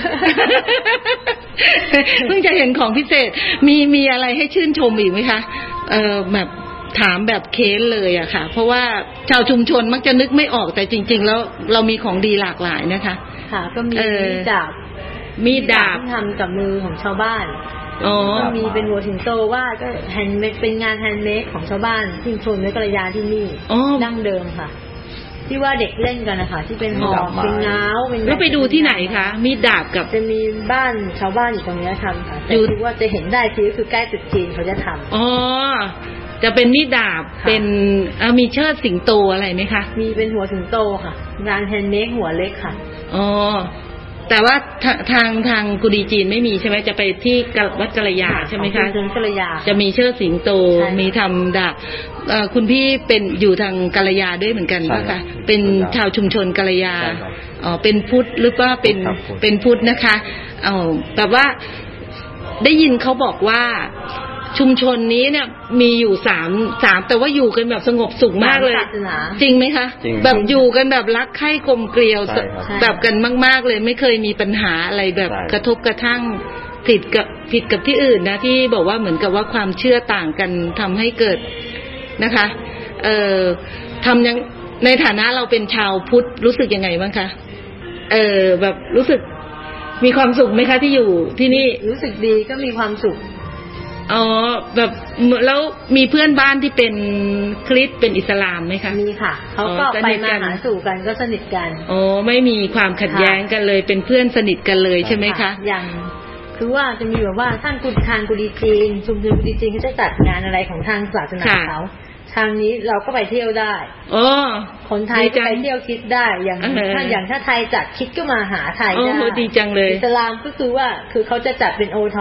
เพิ่งจะเห็นของพิเศษมีอะไรให้ชื่นชมอีกไหมคะแบบถามแบบเค้นเลยอะค่ะเพราะว่าชาวชุมชนมักจะนึกไม่ออกแต่จริงๆแล้วเรามีของดีหลากหลายนะคะค่ะก็มีมีดาบที่ทำกับมือของชาวบ้านก็มีเป็นหัวถึงโตว่าก็แฮนด์เมดเป็นงานแฮนด์เมดของชาวบ้านชุมชนในกัลยาที่นี่ดั้งเดิมค่ะที่ว่าเด็กเล่นกันนะคะที่เป็นหอกเป็นง้าวแล้วไปดูที่ไหนคะมีดาบกับจะมีบ้านชาวบ้านอยู่ตรงนี้ทำค่ะแต่ที่ว่าจะเห็นได้ทีก็คือใกล้ตรุษจีนเขาจะทำอ๋อจะเป็นมีดดาบเป็นมีเชิดสิงโตอะไรไหมคะมีเป็นหัวสิงโตค่ะงานแฮนด์เมดหัวเล็กค่ะอ๋อแต่ว่าทางกุดีจีนไม่มีใช่ไหมจะไปที่วัดกัลยาใช่ไหมคะจะมีเชิดสิงโตมีทำดาบคุณพี่เป็นอยู่ทางกัลยาด้วยเหมือนกันป่ะคะเป็นชาวชุมชนกัลยาอ๋อเป็นพุทธหรือว่าเป็นพุทธนะคะแบบว่าได้ยินเขาบอกว่าชุมชนนี้เนี่ยมีอยู่สามแต่ว่าอยู่กันแบบสงบสุขมากเลยจริงไหมคะแบบอยู่กันแบบรักใคร่กลมเกลียวแบบกันมากๆเลยไม่เคยมีปัญหาอะไรแบบกระทบกระทั่งผิดกับที่อื่นนะที่บอกว่าเหมือนกับว่าความเชื่อต่างกันทำให้เกิดนะคะทำยังในฐานะเราเป็นชาวพุทธรู้สึกยังไงบ้างคะแบบรู้สึกมีความสุขไหมคะที่อยู่ที่นี่รู้สึกดีก็มีความสุขอ๋อแบบแล้วมีเพื่อนบ้านที่เป็นคริสต์เป็นอิสลามไหมคะมีค่ะเขาก็ไปมาหาสู่กันก็สนิทกันอ๋อไม่มีความขัดแย้งกันเลยเป็นเพื่อนสนิทกันเลยใช่ไหมคะอย่างคือว่าจะมีแบบว่าท่านทางกุดีจีนชุมชนกุดีจีนเขาจะจัดงานอะไรของทางศาสนาเขาทางนี้เราก็ไปเที่ยวได้คนไทยก็ไปเที่ยวคิดได้อย่างถ้าไทยจัดคิดก็มาหาไทยได้ดีจังเลยอิสลามก็คือว่าคือเขาจะจัดเป็นโอท็อป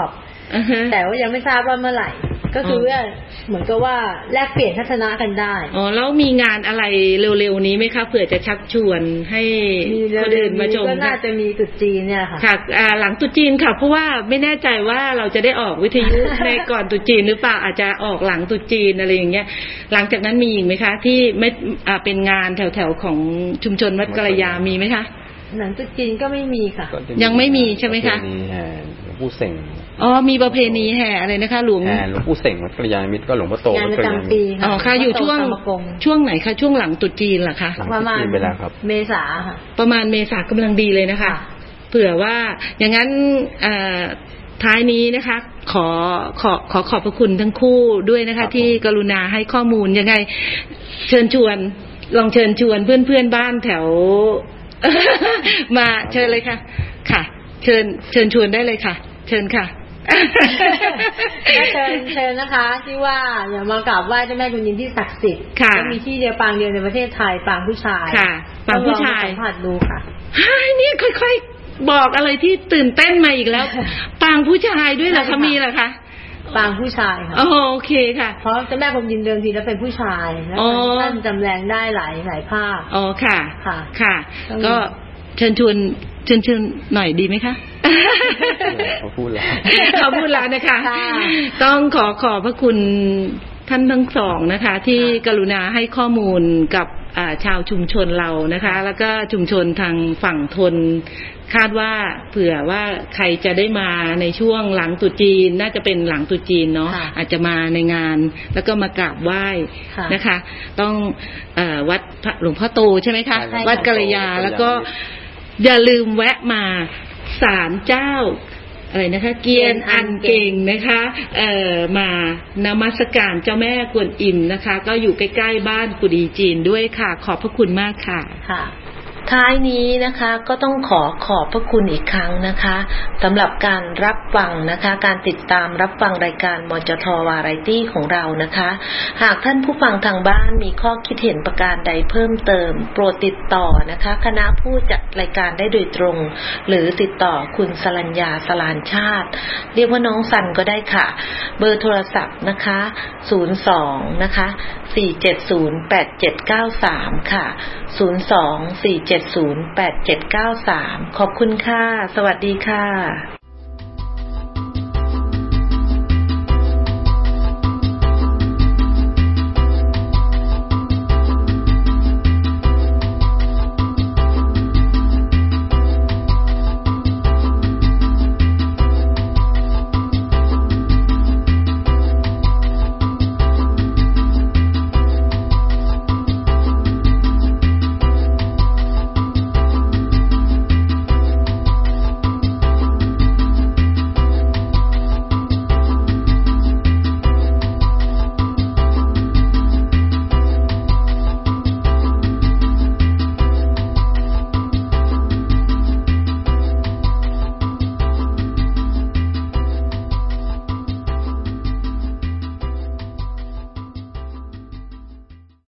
แต่ว่ายังไม่ทราบว่าเมื่อไหร่ก็คือว่าเหมือนกับว่าแลกเปลี่ยนทัศนะกันได้แล้วมีงานอะไรเร็วๆนี้ไหมคะเผื่อจะชักชวนให้คนอื่นมาชมก็น่าจะมีตุ๊จีนเนี่ยค่ะค่ะหลังตุ๊จีนค่ะเพราะว่าไม่แน่ใจว่าเราจะได้ออกวิทยุในก่อนตุ๊จีนหรือเปล่าอาจจะออกหลังตุ๊จีนอะไรอย่างเงี้ยหลังจากนั้นมีอีกไหมคะที่ไม่เป็นงานแถวๆของชุมชนวัดกัลยามีไหมคะหลังตุ๊จีนก็ไม่มีค่ะยังไม่มีใช่ไหมคะมีแห่หลวงปู่เส็งมีประเพณีแห่อะไรนะคะหลวงปู่เส็งวัดกัลยาณมิตรก็หลวงพ่อโตวัดกัลยาณมิตรค่ะอยู่ช่วงไหนคะช่วงหลังตุ๊จีนเหรอคะประมาณเมษาค่ะประมาณเมษากำลังดีเลยนะคะเผื่อว่าอย่างนั้นท้ายนี้นะคะขอขอบพระคุณทั้งคู่ด้วยนะคะที่กรุณาให้ข้อมูลยังไงลองเชิญชวนเพื่อนบ้านแถวมาเชิญเลยค่ะค่ะเชิญชวนได้เลยค่ะเชิญค่ะเชิญนะคะที่ว่าอย่ามากราบไหว้เจ้าแม่กุนอิมที่ศักดิ์สิทธิ์มีที่เดียวปางเดียวในประเทศไทยปางผู้ชายค่ะปางผู้ชายสัมผัสดูค่ะเนี่ยค่อยๆบอกอะไรที่ตื่นเต้นมาอีกแล้วปางผู้ชายด้วยเหรอคะมีเหรอคะปางผู้ชายค่ะโอเคค่ะเพราะเจ้าแม่กุนอิมเดิมทีแล้วเป็นผู้ชายแล้วท่านจำแรงได้หลายภาพค่ะค่ะก็เชิญชวนหน่อยดีไหมคะเขาพูดแล้วนะคะต้องขอบพระคุณท่านทั้งสองนะคะที่กรุณาให้ข้อมูลกับชาวชุมชนเรานะคะแล้วก็ชุมชนทางฝั่งทนคาดว่าเผื่อว่าใครจะได้มาในช่วงหลังตรุษจีนน่าจะเป็นหลังตรุษจีนเนาะอาจจะมาในงานแล้วก็มากราบไหว้นะคะต้องวัดหลวงพ่อโตใช่ไหมคะวัดกัลยาแล้วก็อย่าลืมแวะมาศาลเจ้าอะไรนะคะเกียนอันเก่งนะคะมานมัสการเจ้าแม่กวนอิมนะคะก็อยู่ใกล้ๆบ้านกุดีจีนด้วยค่ะขอบพระคุณมากค่ะท้ายนี้นะคะก็ต้องขอบพระคุณอีกครั้งนะคะสำหรับการรับฟังนะคะการติดตามรับฟังรายการมจท.วาไรตี้ของเรานะคะหากท่านผู้ฟังทางบ้านมีข้อคิดเห็นประการใดเพิ่มเติมโปรดติดต่อนะคะคณะผู้จัดรายการได้โดยตรงหรือติดต่อคุณสรัญญาสลานชาติเรียกว่าน้องสันก็ได้ค่ะเบอร์โทรศัพท์นะคะ02นะคะ4708793ค่ะ02-470-8793ขอบคุณค่ะสวัสดีค่ะ